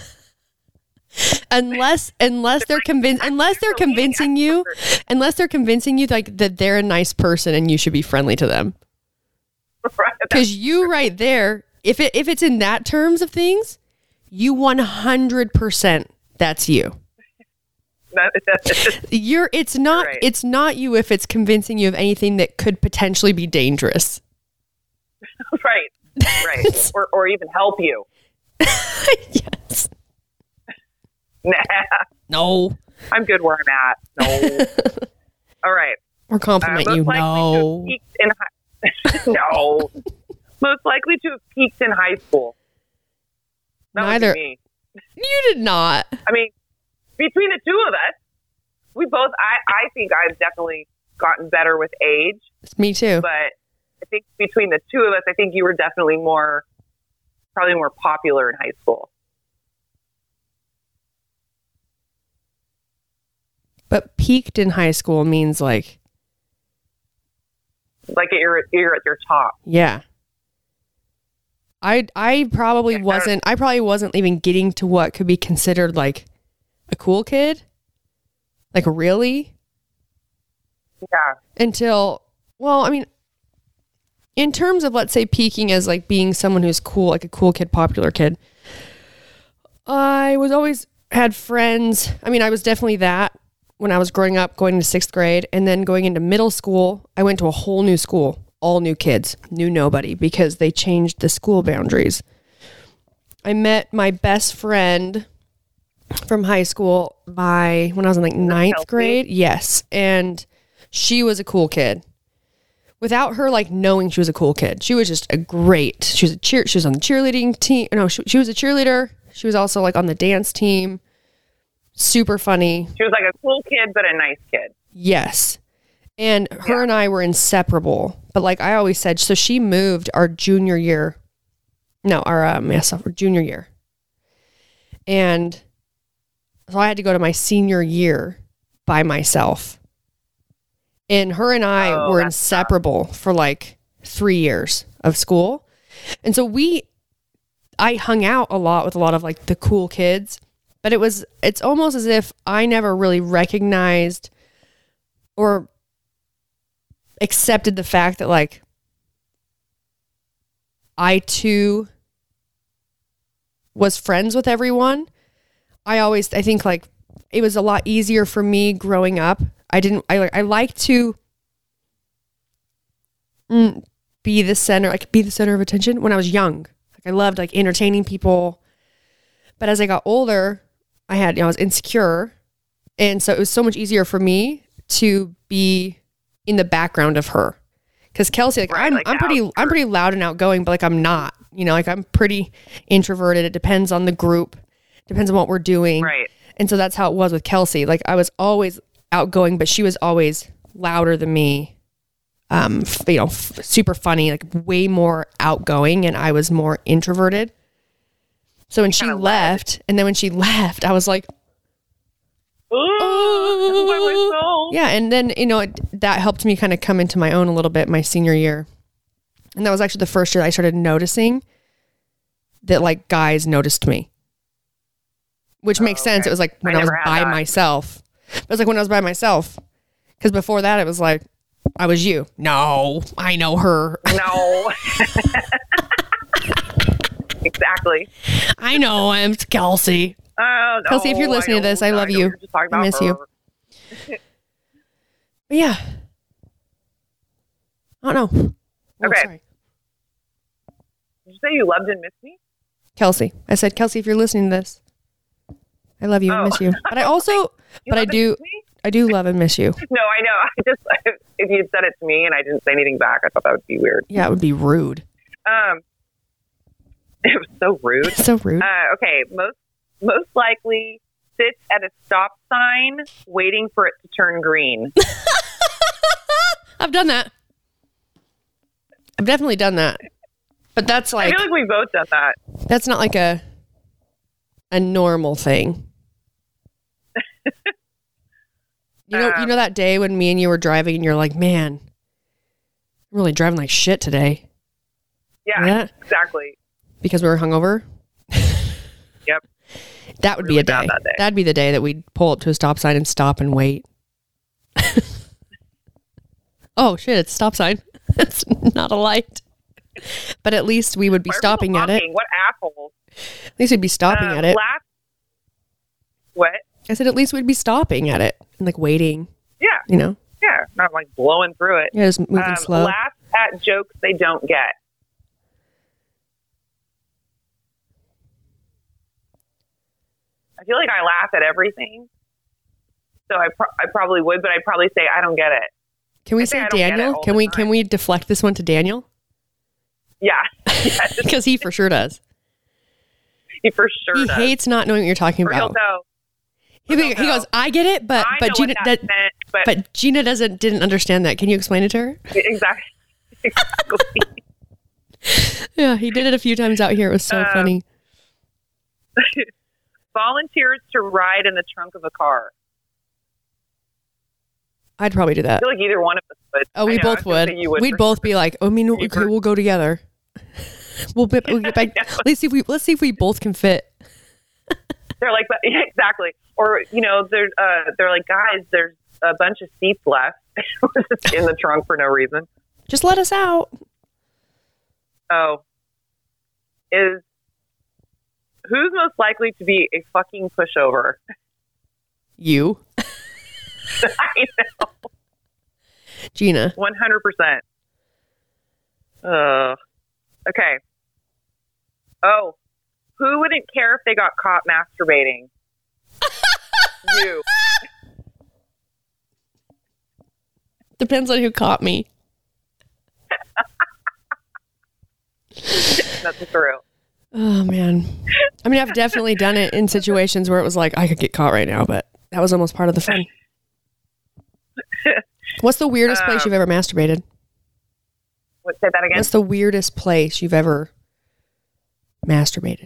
Unless unless they're convinced unless they're convincing you unless they're convincing you like that they're a nice person and you should be friendly to them. Right. Because you right there, if it if it's in that terms of things, you one hundred percent that's you. That- that's- You're it's not Right. it's not you if it's convincing you of anything that could potentially be dangerous. right. Right. Or, or even help you. Yes. Nah. No. I'm good where I'm at. No. All right. Or compliment Uh, you. most likely to No. have peaked in high- no. Most likely to have peaked in high school. That would be Neither. me. You did not. I mean, between the two of us, we both, I, I think I've definitely gotten better with age, Me too. but I think between the two of us, I think you were definitely more, probably more popular in high school. But peaked in high school means like, Like you're, you're at your top. yeah. I I probably Yeah, I don't- wasn't I probably wasn't even getting to what could be considered like a cool kid. Like really? Yeah. Until well, I mean in terms of let's say peaking as like being someone who's cool, like a cool kid, popular kid. I was always had friends. I mean, I was definitely that when I was growing up, going into sixth grade, and then going into middle school, I went to a whole new school, all new kids, knew nobody because they changed the school boundaries. I met my best friend from high school by when I was in like ninth Kelsey? grade. Yes. And she was a cool kid. Without her like knowing she was a cool kid. She was just a great, she was a cheer, she was on the cheerleading team. No, she, she was a cheerleader. She was also like on the dance team. Super funny. She was like a cool kid, but a nice kid. Yes. And her Yeah. and I were inseparable. But like I always said, so she moved our junior year. No, our um, yes, our junior year. And so I had to go to my senior year by myself. And her and I Oh, were that's inseparable for like three years of school. And so we, I hung out a lot with a lot of like the cool kids. But it was, it's almost as if I never really recognized or accepted the fact that like I too was friends with everyone. I always, I think like it was a lot easier for me growing up. I didn't, I like, I like to mm, be the center, like be the center of attention when I was young. Like I loved like entertaining people. But as I got older, I had, you know, I was insecure And so it was so much easier for me to be in the background of her. Because Kelsey, like, Right, I'm, like I'm pretty, outskirts. I'm pretty loud and outgoing, but like I'm not. You know, like I'm pretty introverted. It depends on the group, depends on what we're doing. Right. And so that's how it was with Kelsey. Like I was always outgoing, but she was always louder than me. Um, f- you know, f- super funny, like way more outgoing, and I was more introverted. So when she kinda led. left, and then when she left, I was like, Ooh, by myself. yeah. And then, you know, it, that helped me kind of come into my own a little bit my senior year. And that was actually the first year I started noticing that like guys noticed me, which makes Oh, sense. okay. It was like when I I, was never had by that. myself. It was like when I was by myself. Because before that, it was like, I was you. No, I know her. No. Exactly. I know I'm Kelsey. Oh, no, Kelsey, if you're listening to know. this, I love know you. you're just talking I about miss you. her. But yeah. I don't know. Oh, Okay. sorry. Did you say you loved and missed me? Kelsey. I said, Kelsey, if you're listening to this, I love you. I Oh. miss you. But I also, You but I love and do, miss me? I do love and miss you. No, I know. I just if you had said it to me and I didn't say anything back, I thought that would be weird. Yeah, it would be rude. Um, it was so rude. So rude. Uh, okay, most most likely sits at a stop sign waiting for it to turn green. I've done that. I've definitely done that. But that's I like, feel like we both done that. that's not like a, a normal thing. You know, you Um, know that day when me and you were driving and you're like, man, I'm really driving like shit today. Yeah, Yeah. exactly. Because we were hungover. Yep. That would Really be a bad day. that day. That'd be the day that we'd pull up to a stop sign and stop and wait. Oh shit, it's a stop sign. It's not a light. But at least we would be Why are stopping people at it. honking? What assholes? At least we'd be stopping Um, at it. Last, what? I said at least we'd be stopping at it and like waiting, Yeah, you know? yeah. Not like blowing through it. Yeah, just moving Um, slow. Laugh at jokes they don't get. I feel like I laugh at everything, so I pro- I probably would, but I'd probably say I don't get it. Can we I say say I don't get it Daniel? all Can the we time. can we deflect this one to Daniel? Yeah, yes, Because he for sure does. he for sure He does. hates not knowing what you're talking Or he'll about. go. He, he'll he go, goes, I get it, but I but know Gina what that that, meant, but, but Gina doesn't didn't understand that. Can you explain it to her? exactly, exactly. Yeah, he did it a few times out here. It was so Um, funny. Volunteers to ride in the trunk of a car. I'd probably do I that. feel like either one of us would. Oh, I we know, I both was gonna would. say you would We'd for both be like, "Oh, I mean, You okay, for- we'll go together. We'll, be, we'll get back. know. Let's see if we let's see if we both can fit." They're like, yeah, exactly. Or, you know, they're, uh, they're like, guys, there's a bunch of seats left in the trunk for no reason. Just let us out. Oh. Is, who's most likely to be a fucking pushover? You, I know. Gina. one hundred percent. Uh, okay. Oh. Who wouldn't care if they got caught masturbating? You. Depends on who caught me. That's true. Oh man. I mean, I've definitely done it in situations where it was like I could get caught right now, but that was almost part of the fun. What's the weirdest place Um, you've ever masturbated? What, say that again? What's the weirdest place you've ever masturbated?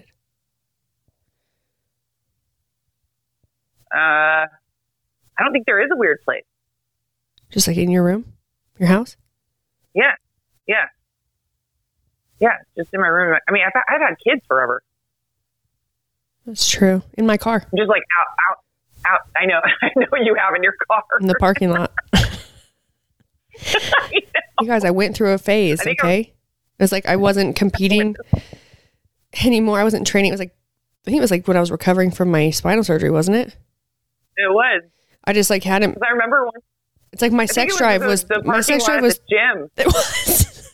Uh, I don't think there is a weird place. Just like in your room? Your house? Yeah. Yeah. Yeah. Just in my room. I mean, I've, I've had kids forever. That's true. In my car. Just like out, out, out. I know. I know you have in your car. In the parking lot. I know. You guys, I went through a phase, I think okay? It was like I wasn't competing anymore. I wasn't training. It was like, I think it was like when I was recovering from my spinal surgery, wasn't it? It was. I just like had him. 'Cause I remember one. It's like my I think sex it drive the, was, the my parking sex lot drive at was, the gym. it was.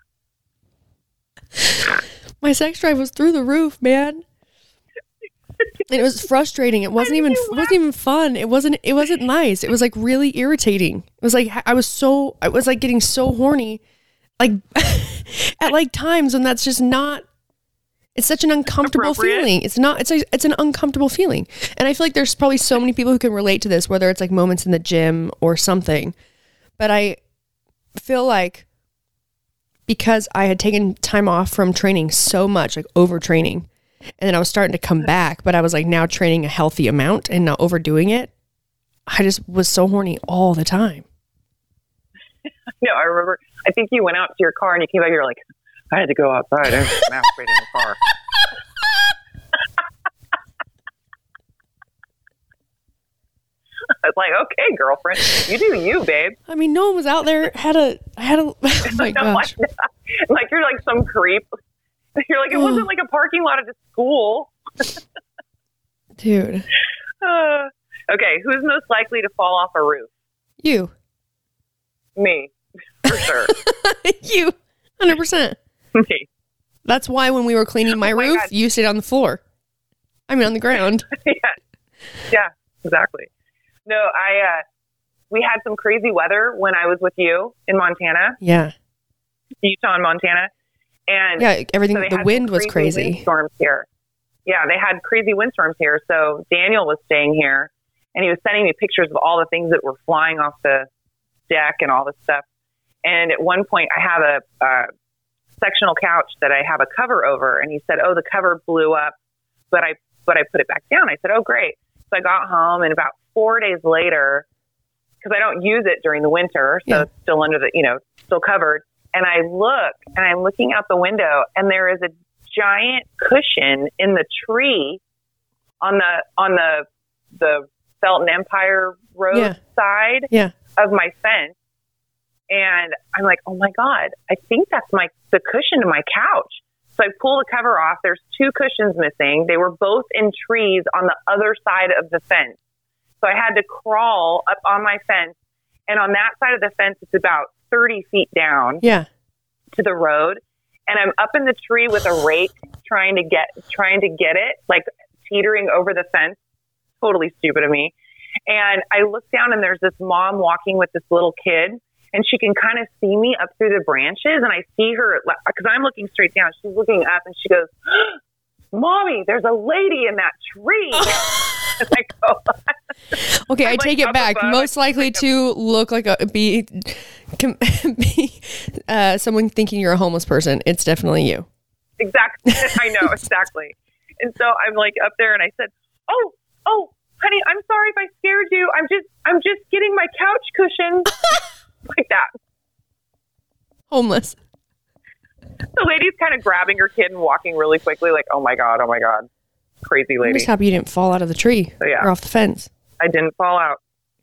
My sex drive was through the roof, man. And it was frustrating. It wasn't even it wasn't even fun. It wasn't it wasn't nice. It was like really irritating. It was like I was so I was like getting so horny like at like times when that's just not it's such an uncomfortable feeling. It's not it's a, it's an uncomfortable feeling. And I feel like there's probably so many people who can relate to this, whether it's like moments in the gym or something. But I feel like because I had taken time off from training so much, like overtraining, and then I was starting to come back, but I was like now training a healthy amount and not overdoing it. I just was so horny all the time. No, I remember, I think you went out to your car and you came back, you're like, I had to go outside. I was masturbating in the car. I was like, okay, girlfriend, you do you, babe. I mean, no one was out there. Had a, I had a, oh my gosh. like, like you're like some creep. You're like, it wasn't like a parking lot at a school. Dude. Uh, okay, who's most likely to fall off a roof? You. Me, for sure. You, one hundred percent. Me. That's why when we were cleaning my, oh my roof, God. you stayed on the floor. I mean, on the ground. yeah. Yeah, exactly. No, I, uh, we had some crazy weather when I was with you in Montana. Yeah. Utah and Montana. And yeah, everything, so the wind was crazy. Windstorms here. Yeah, they had crazy windstorms here. So Daniel was staying here and he was sending me pictures of all the things that were flying off the deck and all this stuff. And at one point I have a, uh, sectional couch that I have a cover over, and he said, oh, the cover blew up, but I, but I put it back down. I said, oh, great. So I got home, and about four days later, because I don't use it during the winter, so yeah. it's still under the, you know, still covered. And I look, and I'm looking out the window, and there is a giant cushion in the tree on the on the the Felton Empire Road yeah. side yeah. of my fence. And I'm like, oh my God, I think that's my the cushion to my couch. So I pull the cover off. There's two cushions missing. They were both in trees on the other side of the fence. So I had to crawl up on my fence. And on that side of the fence, it's about thirty feet down yeah. to the road. And I'm up in the tree with a rake trying to get trying to get it, like teetering over the fence. Totally stupid of me. And I look down and there's this mom walking with this little kid. And she can kind of see me up through the branches. And I see her, because I'm looking straight down. She's looking up and she goes, Mommy, there's a lady in that tree. And I go, okay, I'm I take like it back. above, Most likely like to look like a, be, com, be uh, someone thinking you're a homeless person. It's definitely you. Exactly. I know, exactly. And so I'm like up there and I said, oh, oh, honey, I'm sorry if I scared you. I'm just, I'm just getting my couch cushion. Like that. Homeless. The lady's kind of grabbing her kid and walking really quickly, like, oh my God, oh my God. Crazy lady. I'm just happy you didn't fall out of the tree so, yeah. or off the fence. I didn't fall out.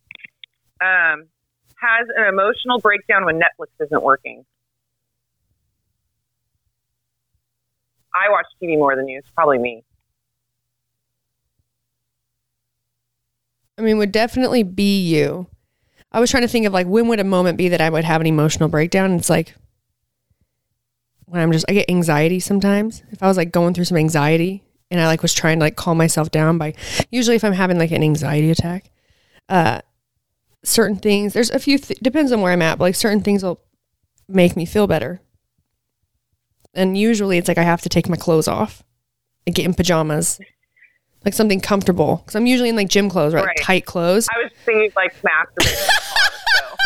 Um, has an emotional breakdown when Netflix isn't working. I watch T V more than you. It's probably me. I mean, would definitely be you. I was trying to think of like, when would a moment be that I would have an emotional breakdown? And it's like, when I'm just, I get anxiety sometimes. If I was like going through some anxiety and I like was trying to like calm myself down by, usually if I'm having like an anxiety attack, uh, certain things, there's a few, th- depends on where I'm at, but like certain things will make me feel better. And usually it's like, I have to take my clothes off and get in pajamas. Like something comfortable. Because I'm usually in like gym clothes, right? Right. Like tight clothes. I was thinking like masturbating in the car,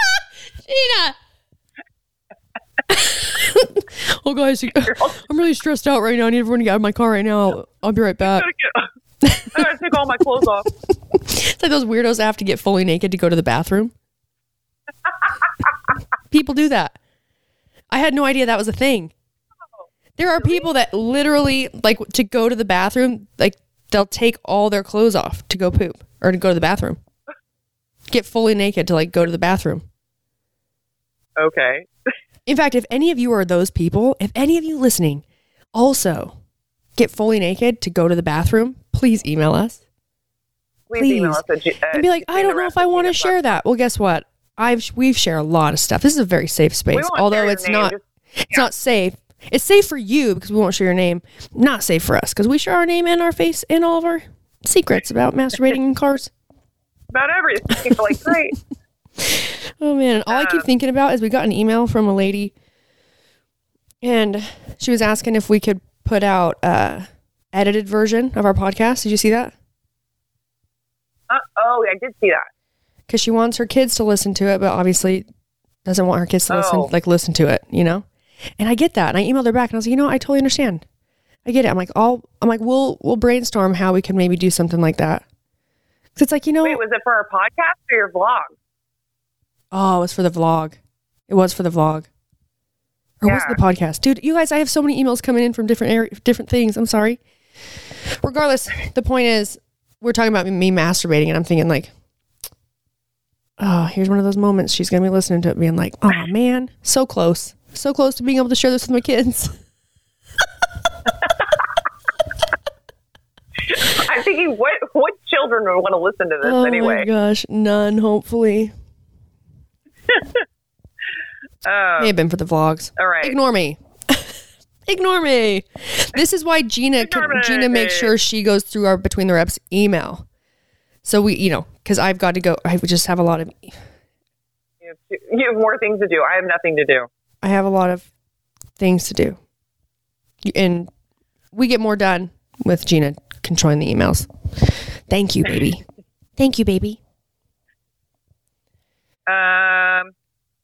so. Gina! Oh, guys, I'm really stressed out right now. I need everyone to get out of my car right now. I'll be right back. I gotta take all my clothes off. It's like those weirdos that have to get fully naked to go to the bathroom. People do that. I had no idea that was a thing. There are people that literally, like, to go to the bathroom, like, they'll take all their clothes off to go poop or to go to the bathroom. Get fully naked to, like, go to the bathroom. Okay. In fact, if any of you are those people, if any of you listening also get fully naked to go to the bathroom, please email us. Please, Please. email us at, uh, And be like, I don't know if I want to share that. Well, guess what? I've we've shared a lot of stuff. This is a very safe space, We won't although share your it's name, not just- it's not safe. It's safe for you because we won't share your name. Not safe for us because we share our name and our face and all of our secrets about masturbating in cars. About everything. Like, great. Oh, man. And all um, I keep thinking about is we got an email from a lady, and she was asking if we could put out a edited version of our podcast. Did you see that? Uh, oh, I did see that. Because she wants her kids to listen to it, but obviously doesn't want her kids to listen, oh. like listen to it, you know? And I get that. And I emailed her back and I was like, you know, I totally understand. I get it. I'm like, I'll, I'm like, we'll, we'll brainstorm how we can maybe do something like that. Cause it's like, you know, wait, was it for our podcast or your vlog? Oh, it was for the vlog. It was for the vlog. Or yeah. was it the podcast? Dude, you guys, I have so many emails coming in from different area, different things. I'm sorry. Regardless, the point is we're talking about me masturbating and I'm thinking like, oh, here's one of those moments she's going to be listening to it being like, oh man, so close. So close to being able to share this with my kids. I'm thinking, what what children would want to listen to this oh anyway? Oh my gosh, none, hopefully. um, May have been for the vlogs. All right. Ignore me. Ignore me. This is why Gina can, Gina makes sure she goes through our Between the Reps email. So we, you know, because I've got to go. I just have a lot of. You have, to, you have more things to do. I have nothing to do. I have a lot of things to do, and we get more done with Gina controlling the emails. Thank you, baby. Thank you, baby. Um.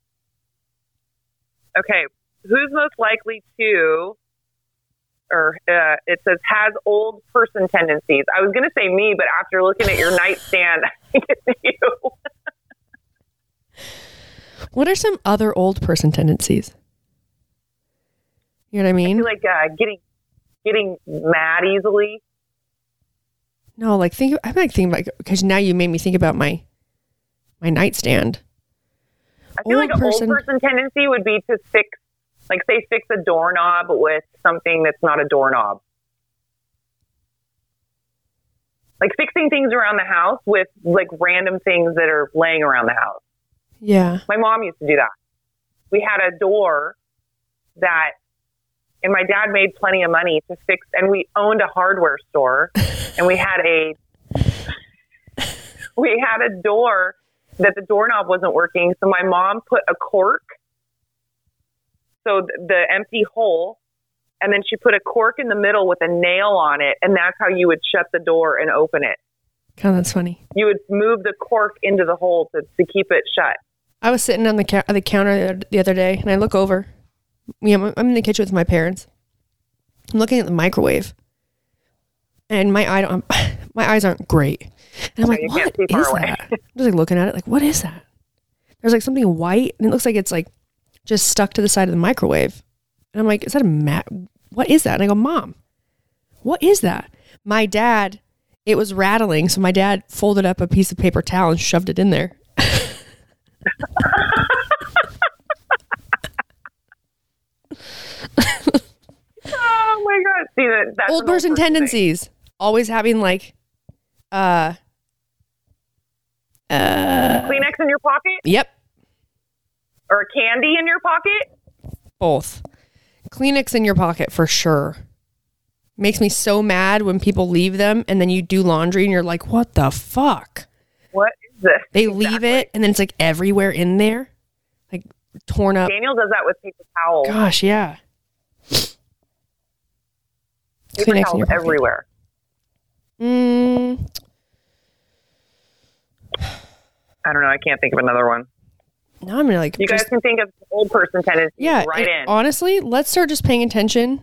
Okay, who's most likely to, or uh, it says has old person tendencies. I was going to say me, but after looking at your nightstand, I think it's you. What are some other old person tendencies? You know what I mean? I feel like uh, getting getting mad easily. No, like think. I'm like thinking about because now you made me think about my my nightstand. I feel old like an person, old person tendency would be to fix, like say, fix a doorknob with something that's not a doorknob. Like fixing things around the house with like random things that are laying around the house. Yeah. My mom used to do that. We had a door that, and my dad made plenty of money to fix, and we owned a hardware store, and we had a, we had a door that the doorknob wasn't working. So my mom put a cork, so th- the empty hole, and then she put a cork in the middle with a nail on it, and that's how you would shut the door and open it. Oh, that's funny. You would move the cork into the hole to, to keep it shut. I was sitting on the ca- the counter the other day, and I look over. You know, I'm in the kitchen with my parents. I'm looking at the microwave, and my eye don't, my eyes aren't great. And I'm okay, like, what is that? I'm just like looking at it, like, what is that? There's like something white, and it looks like it's like just stuck to the side of the microwave. And I'm like, is that a mat? What is that? And I go, Mom, what is that? My dad, it was rattling, so my dad folded up a piece of paper towel and shoved it in there. Oh my God. See, that, that's old person old tendencies. Thing. Always having like uh uh Kleenex in your pocket? Yep. Or candy in your pocket? Both. Kleenex in your pocket for sure. Makes me so mad when people leave them and then you do laundry and you're like, what the fuck? What is this? They exactly. leave it and then it's like everywhere in there. Like torn up. Daniel does that with paper towels. Gosh, yeah. Paper Kleenex towels everywhere. Mm. I don't know. I can't think of another one. No, I'm like, you just, guys can think of old person tendencies yeah, right it, in. Honestly, let's start just paying attention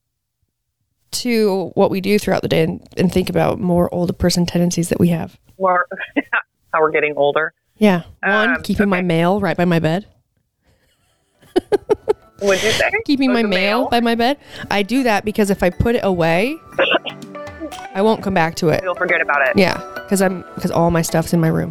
to what we do throughout the day and, and think about more older person tendencies that we have. More how we're getting older. Yeah. One, um, keeping okay. my mail right by my bed. What'd you say? Keeping oh, my mail, mail by my bed. I do that because if I put it away, I won't come back to it. You'll forget about it. Yeah, because I'm because all my stuff's in my room.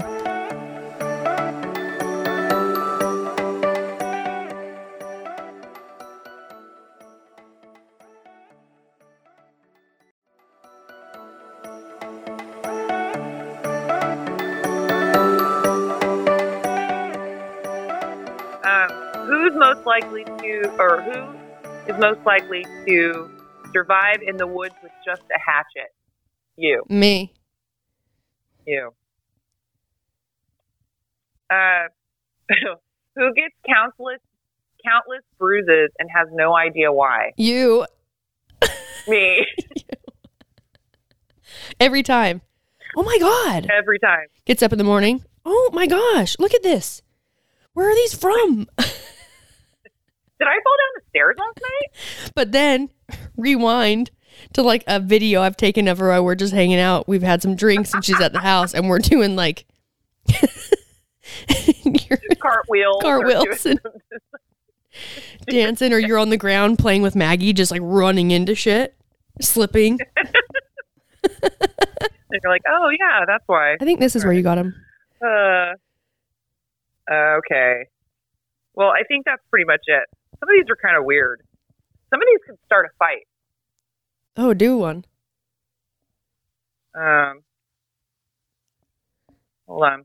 Um, who's most likely to, or who is most likely to survive in the woods with just a hatchet? You. Me. You. Uh, who gets countless, countless bruises and has no idea why? You. Me. Every time. Oh my God. Every time. Gets up in the morning. Oh my gosh. Look at this. Where are these from? Did I fall down the stairs last night? But then rewind to like a video I've taken of her while we're just hanging out. We've had some drinks and she's at the house and we're doing like cartwheels. Cartwheels. And dancing, or you're on the ground playing with Maggie, just like running into shit, slipping. And you're like, oh yeah, that's why. I think this is where you got him. Uh, okay. Well, I think that's pretty much it. Some of these are kind of weird. Some of these could start a fight. Oh, do one. Um, hold on.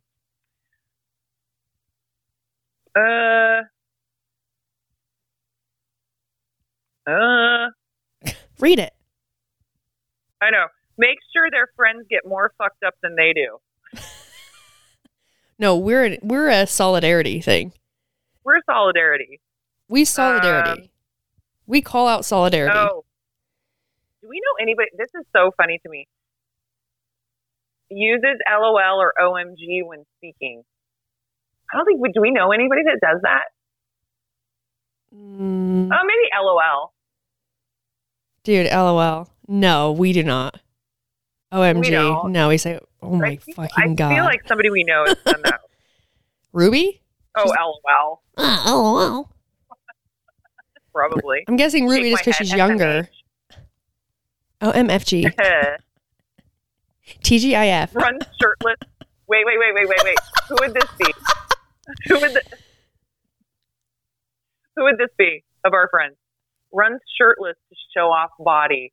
Uh, uh. Read it. I know. Make sure their friends get more fucked up than they do. No, we're an, we're a solidarity thing. We're solidarity. We solidarity. Um, we call out solidarity. Oh. Do we know anybody? This is so funny to me. Uses LOL or O M G when speaking. I don't think we, do we know anybody that does that? Mm. Oh, maybe LOL. Dude, LOL. No, we do not. O M G. We no, we say, oh my I feel, fucking I God. I feel like somebody we know has done that. Ruby? Oh, She's, LOL. Uh, LOL. Probably. I'm guessing Ruby Shake just because she's younger. Oh, M F G. T G I F. Runs shirtless. Wait, wait, wait, wait, wait, wait. Who would this be? Who would, th- Who would this be of our friends? Runs shirtless to show off body.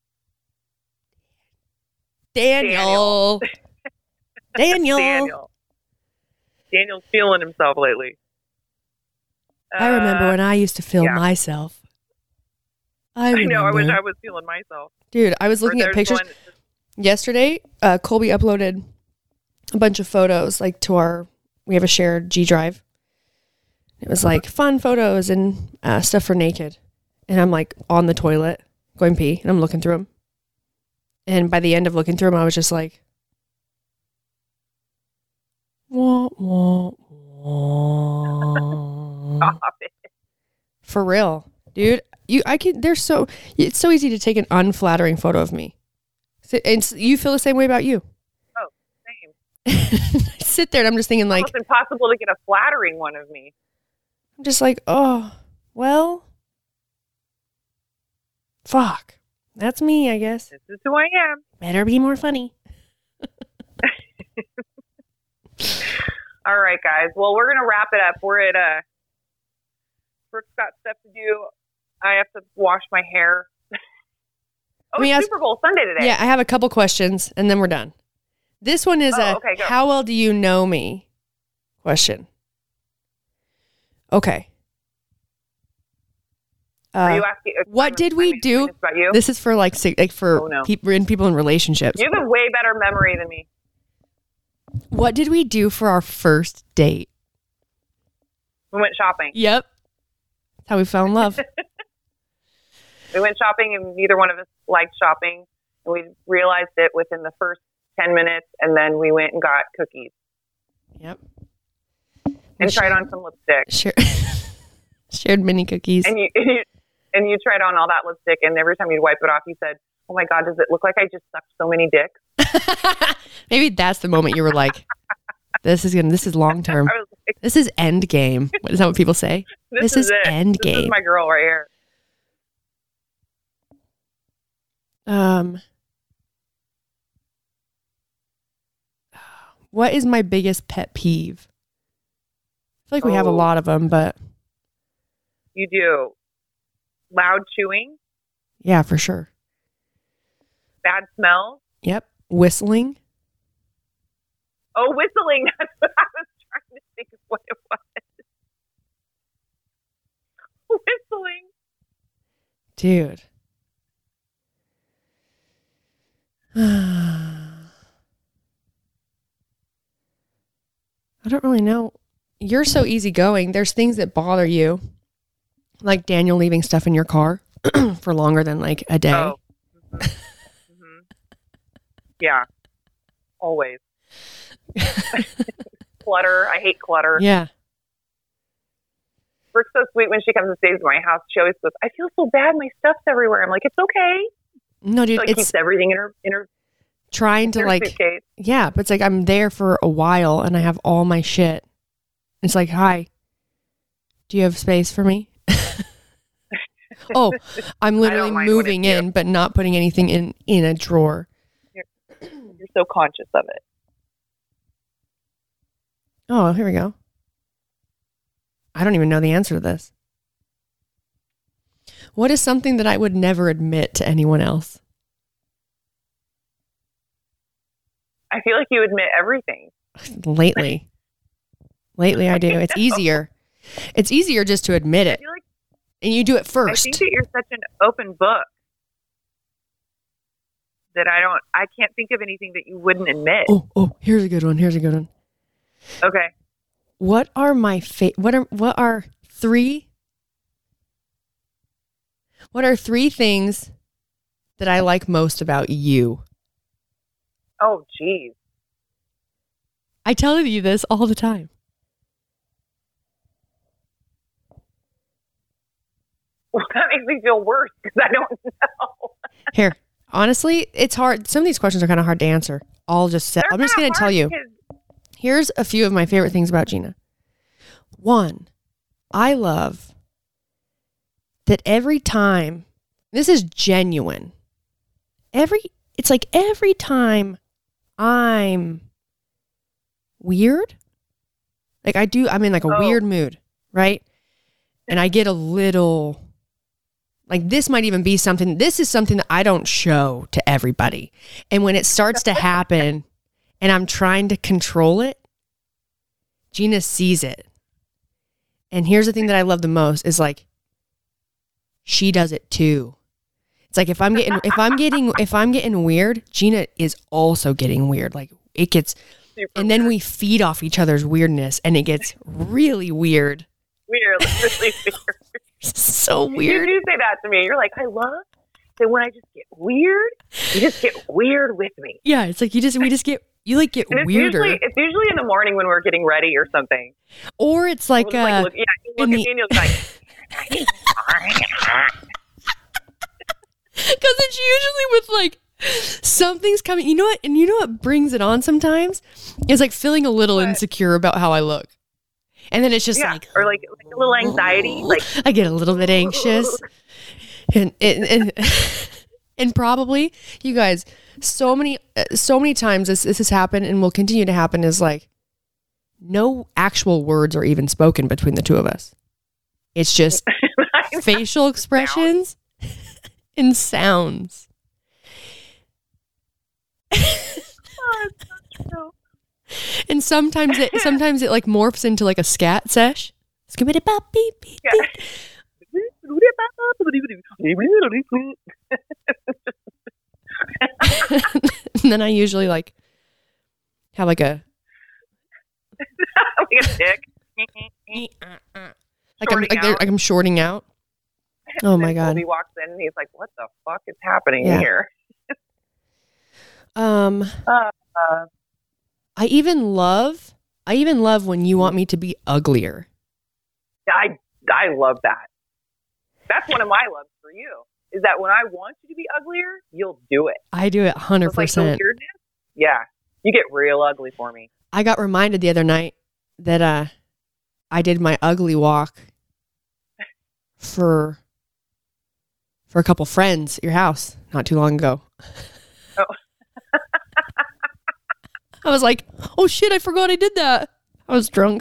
Daniel. Daniel. Daniel. Daniel's feeling himself lately. I remember uh, when I used to feel yeah. myself. I, I know. I wish I was feeling myself. Dude, I was looking at pictures. Just... Yesterday, uh, Colby uploaded a bunch of photos like to our, we have a shared G drive. It was like fun photos and uh, stuff for naked. And I'm like on the toilet going pee and I'm looking through them. And by the end of looking through them, I was just like, wah, wah, wah. Stop it. For real, dude. You, I can. They're so. It's so easy to take an unflattering photo of me. And you feel the same way about you. Oh, same. I sit there and I'm just thinking like, it's impossible to get a flattering one of me. I'm just like, oh, well, fuck. That's me, I guess. This is who I am. Better be more funny. All right, guys. Well, we're going to wrap it up. We're at, uh, Brooke's got stuff to do. I have to wash my hair. Oh, it's Super Bowl Sunday today. Yeah, I have a couple questions, and then we're done. This one is oh, a, okay, how well do you know me question. Okay. Uh, Are you asking, what did we do? About you? This is for like, like for oh, no. people in people in relationships. You have a way better memory than me. What did we do for our first date? We went shopping. Yep. That's how we fell in love. We went shopping and neither one of us liked shopping. And we realized it within the first ten minutes. And then we went and got cookies. Yep. And we tried shared, on some lipstick. Share, shared mini cookies. And you, and you and you tried on all that lipstick. And every time you'd wipe it off, you said, oh my God, does it look like I just sucked so many dicks? Maybe that's the moment you were like, this is gonna, this is long term. Like, this is end game. What is that what people say? This, this is, is end this game. This is my girl right here. Um, what is my biggest pet peeve? I feel like we oh, have a lot of them, but you do. Loud chewing. Yeah, for sure. Bad smell. Yep. Whistling. Oh, whistling. That's what I was trying to think of what it was. Whistling. Dude. I don't really know. You're so easygoing. There's things that bother you, like Daniel leaving stuff in your car for longer than like a day. Oh. Mm-hmm. Mm-hmm. Yeah. Always. Clutter. I hate clutter. Yeah. Brooke's so sweet when she comes and stays at my house. She always goes, I feel so bad. My stuff's everywhere. I'm like, it's okay. No, dude, She, like, it's keeps everything in her in her, trying in to her like, suitcase. yeah, but it's like I'm there for a while and I have all my shit. It's like, hi, do you have space for me? Oh, I'm literally mind when moving it's you. in, but not putting anything in, in a drawer. You're, you're so conscious of it. Oh, here we go. I don't even know the answer to this. What is something that I would never admit to anyone else? I feel like you admit everything. Lately. Lately I do. It's easier. It's easier just to admit I it. feel like And you do it I first. think that you're such an open book that I don't. I can't think of anything that you wouldn't admit. Oh, oh, here's a good one. Here's a good one. Okay. What are my fa- what are what are three What are three things that I like most about you? Oh, geez. I tell you this all the time. Well, that makes me feel worse because I don't know. Here, honestly, it's hard. Some of these questions are kind of hard to answer. I'll just say, They're I'm just not going to tell hard you. because- Here's a few of my favorite things about Gina. One, I love that every time, this is genuine. Every, it's like every time I'm weird, like I do, I'm in like a Oh. weird mood, right? And I get a little, like this might even be something, this is something that I don't show to everybody. And when it starts to happen and I'm trying to control it, Gina sees it. And here's the thing that I love the most is like, she does it too. It's like if I'm getting, if I'm getting, if I'm getting weird, Gina is also getting weird. Like it gets, Super and then weird. we feed off each other's weirdness and it gets really weird. Weird. Really weird. So You weird. do say that to me. You're like, I love that when I just get weird, you just get weird with me. Yeah. It's like you just, we just get, you like get And it's weirder. usually it's usually in the morning when we're getting ready or something. Or it's like, We'll just, uh, look, yeah, you look in at the- me and you'll be like, because it's usually with like something's coming. You know what? And you know what brings it on sometimes? It's like feeling a little What? insecure about how I look. And then it's just yeah, like, or like, like a little anxiety. Like, I get a little bit anxious. And, and, and, and probably, you guys, so many, uh, so many times this, this has happened and will continue to happen is like, no actual words are even spoken between the two of us. It's just facial expressions and sounds. oh, it's so true. And sometimes it sometimes it like morphs into like a scat sesh. Skibbity bop beep beep Yeah. beep. And then I usually like have like a like a tick. like I'm Shorting like, they're- out. like I'm shorting out. Oh my And god. Colby walks in and he's like, "What the fuck is happening Yeah. here?" Um Uh, uh, I even love I even love when you want me to be uglier. I I love that. That's one of my loves for you. Is that when I want you to be uglier, you'll do it. I do it one hundred It's like the percent. weirdness. Yeah, you get real ugly for me. I got reminded the other night that uh I did my ugly walk for for a couple friends at your house not too long ago. Oh. I was like, oh shit, I forgot I did that. I was drunk.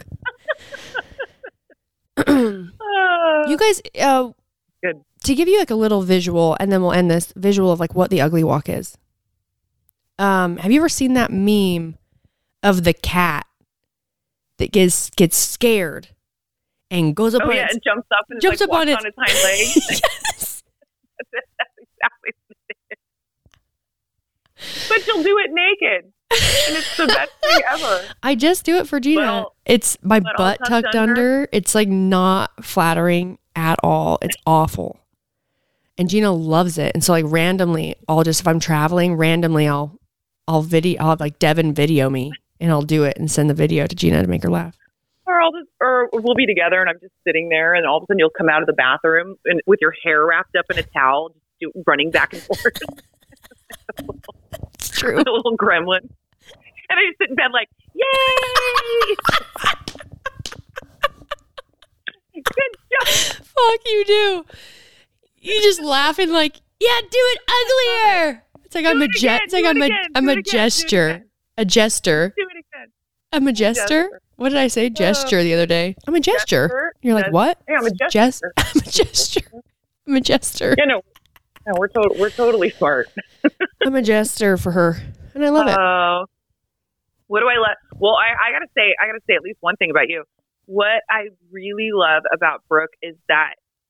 Uh, You guys, uh, Good. to give you like a little visual, and then we'll end this visual of like what the ugly walk is. Um, have you ever seen that meme of the cat that gets gets scared and goes up oh on yeah, its, and jumps up and jumps like, up on walks its, on its hind legs. yes. That's exactly what it is. But she'll do it naked. And it's the best thing ever. I just do it for Gina. Little- it's my little butt tucked tucked under. under. It's like not flattering at all. It's awful. And Gina loves it. And so like randomly, I'll just, if I'm traveling, randomly I'll, I'll video, I'll have like Devin video me and I'll do it and send the video to Gina to make her laugh. Or I'll just, or we'll be together and I'm just sitting there and all of a sudden you'll come out of the bathroom and with your hair wrapped up in a towel, just do, running back and forth. It's true. A little gremlin. And I just sit in bed like, yay! Good job. Fuck you do. You just laughing like, yeah, do it uglier. It's like Do I'm a it ge- again, it's like do I'm it a again, I'm do a it again, do it gesture. again. A jester. Do it again. I'm a jester. Jester. What did I say? Gesture the other day. I'm a gesture. Jester. You're like, Ges- what? Yeah, I'm a Jes- jester. I'm a gesture. I'm a jester. You know, no, we're to- we're totally smart. I'm a jester for her. And I love it. Oh, what do I let? Well, I, I gotta say, I gotta say at least one thing about you. What I really love about Brooke is that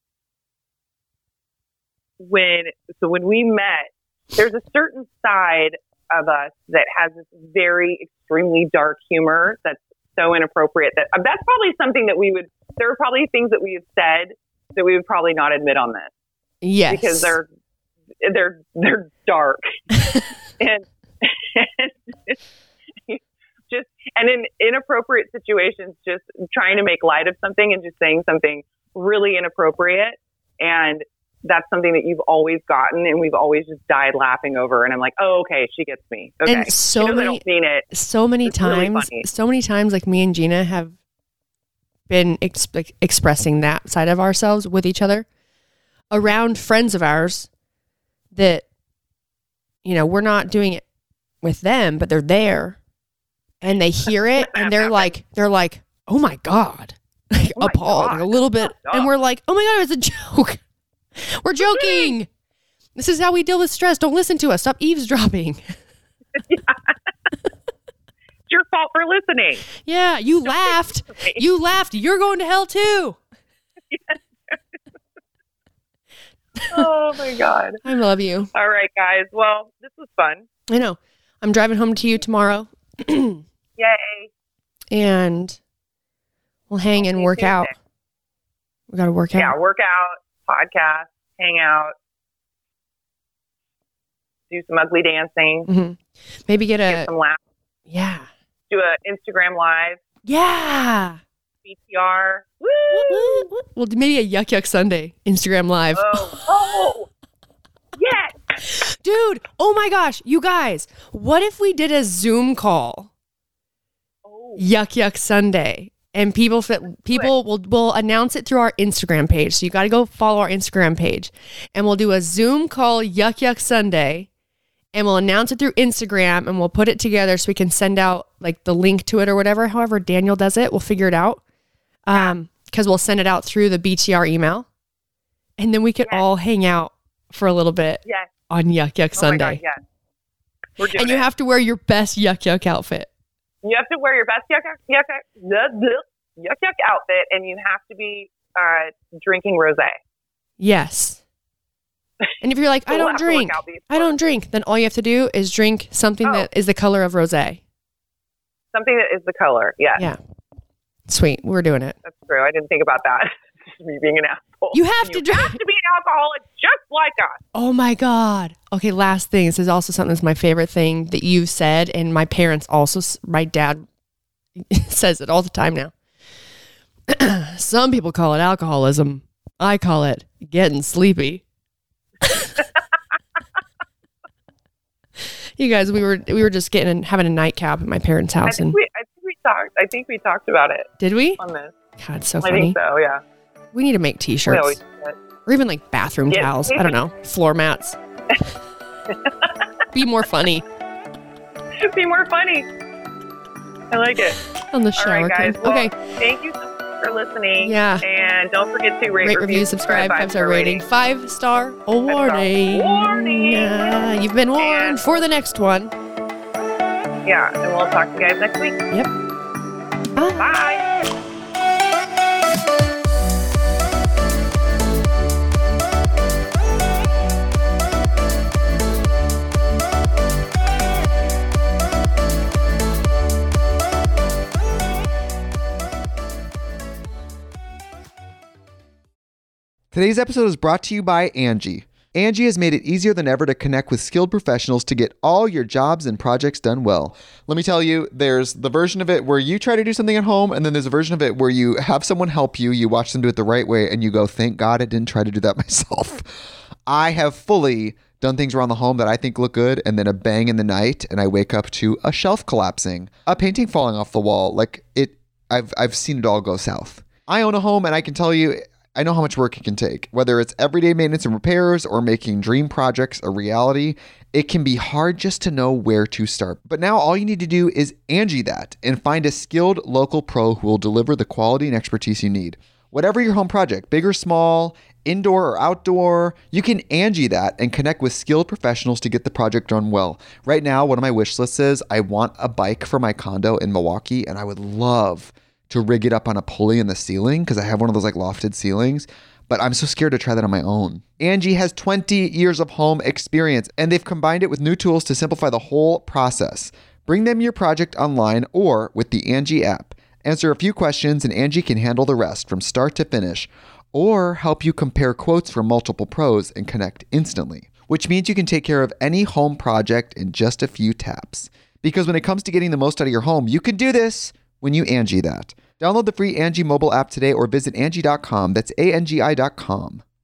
when so when we met, there's a certain side of us that has this very extremely dark humor that's so inappropriate that uh, that's probably something that we would. There are probably things that we have said that we would probably not admit on this. Yes. Because they're they're they're dark and, and just and in inappropriate situations, just trying to make light of something and just saying something really inappropriate, and that's something that you've always gotten, and we've always just died laughing over. And I'm like, oh, okay, she gets me. Okay, And so she knows many- I don't mean it. so many It's really times, funny. so many times, like me and Gina have been ex- like, expressing that side of ourselves with each other around friends of ours that, you know, we're not doing it with them, but they're there and they hear it and they're like, they're like, oh my God, like Oh my appalled God. like, a little bit. And we're like, oh my God, it's a joke. We're joking. This is how we deal with stress. Don't listen to us. Stop eavesdropping. It's your fault for listening. Yeah, you laughed. You laughed. You're going to hell too. Oh my God. I love you. All right, guys. Well, this was fun. I know. I'm driving home to you tomorrow Yay. and we'll hang and See you work out. Tuesday. We got to work out. Yeah, work out, podcast, hang out, do some ugly dancing, hmm Maybe get get a, some laughs, yeah. do a Instagram live, Yeah. B T R. Woo! Woo, woo. Well, maybe a Yuck Yuck Sunday Instagram live. Oh, oh, yes. Dude, oh my gosh, you guys, what if we did a Zoom call? Oh, Yuck Yuck Sunday. And people fit, people will will announce it through our Instagram page. So you got to go follow our Instagram page. And we'll do a Zoom call Yuck Yuck Sunday. And we'll announce it through Instagram and we'll put it together so we can send out like the link to it or whatever. However Daniel does it, we'll figure it out. Um, because we'll send it out through the B T R email. And then we could Yes. all hang out for a little bit yes. on Yuck Yuck Oh my God, Sunday. yes. We're doing And you it. have to wear your best Yuck Yuck outfit. You have to wear your best yuck yuck yuck yuck, yuck, yuck, yuck, yuck outfit, and you have to be uh, drinking rosé. Yes. And if you're like, So I we'll don't have to work drink, out these I don't words. drink, then all you have to do is drink something Oh. that is the color of rosé. Something that is the color. Yes, Yeah. Sweet. We're doing it. that's true. I didn't think about that. Just me being an asshole. You have And to you drink. have to be an alcoholic just like us. Oh my God. Okay, last thing. This is also something that's my favorite thing that you've said. And my parents also, s- my dad says it all the time now. Some people call it alcoholism. I call it getting sleepy. You guys, we were we were just getting having a nightcap at my parents' I house, think and we, I think we talked. I think we talked about it did we? on this. God, it's so I funny. think so. Yeah. We need to make We T-shirts always do it. or even like bathroom Yeah. towels. I don't know, floor mats. Be more funny Be more funny. I like it. on the All shower. right, guys. cam. Well, Okay, thank you so much for listening. Yeah. And don't forget to rate, rate, review, subscribe, five star rating, five star warning. warning. Yeah, you've been warned And- for the next one. Yeah, and we'll talk to you guys next week. Yep. Bye. Bye. Today's episode is brought to you by Angie. Angie has made it easier than ever to connect with skilled professionals to get all your jobs and projects done well. Let me tell you, there's the version of it where you try to do something at home, and then there's a version of it where you have someone help you, you watch them do it the right way, and you go, thank God I didn't try to do that myself. I have fully done things around the home that I think look good, and then a bang in the night, and I wake up to a shelf collapsing, a painting falling off the wall. Like it, I've I've seen it all go south. I own a home, and I can tell you, I know how much work it can take. Whether it's everyday maintenance and repairs or making dream projects a reality, it can be hard just to know where to start. But now all you need to do is Angie that and find a skilled local pro who will deliver the quality and expertise you need. Whatever your home project, big or small, indoor or outdoor, you can Angie that and connect with skilled professionals to get the project done well. Right now, one of my wish lists is I want a bike for my condo in Milwaukee, and I would love to rig it up on a pulley in the ceiling because I have one of those like lofted ceilings, but I'm so scared to try that on my own. Angie has twenty years of home experience, and they've combined it with new tools to simplify the whole process. Bring them your project online or with the Angie app. Answer a few questions and Angie can handle the rest from start to finish, or help you compare quotes from multiple pros and connect instantly, which means you can take care of any home project in just a few taps. Because when it comes to getting the most out of your home, you can do this when you Angie that. Download the free Angie mobile app today or visit Angie dot com. That's A N G I dot com.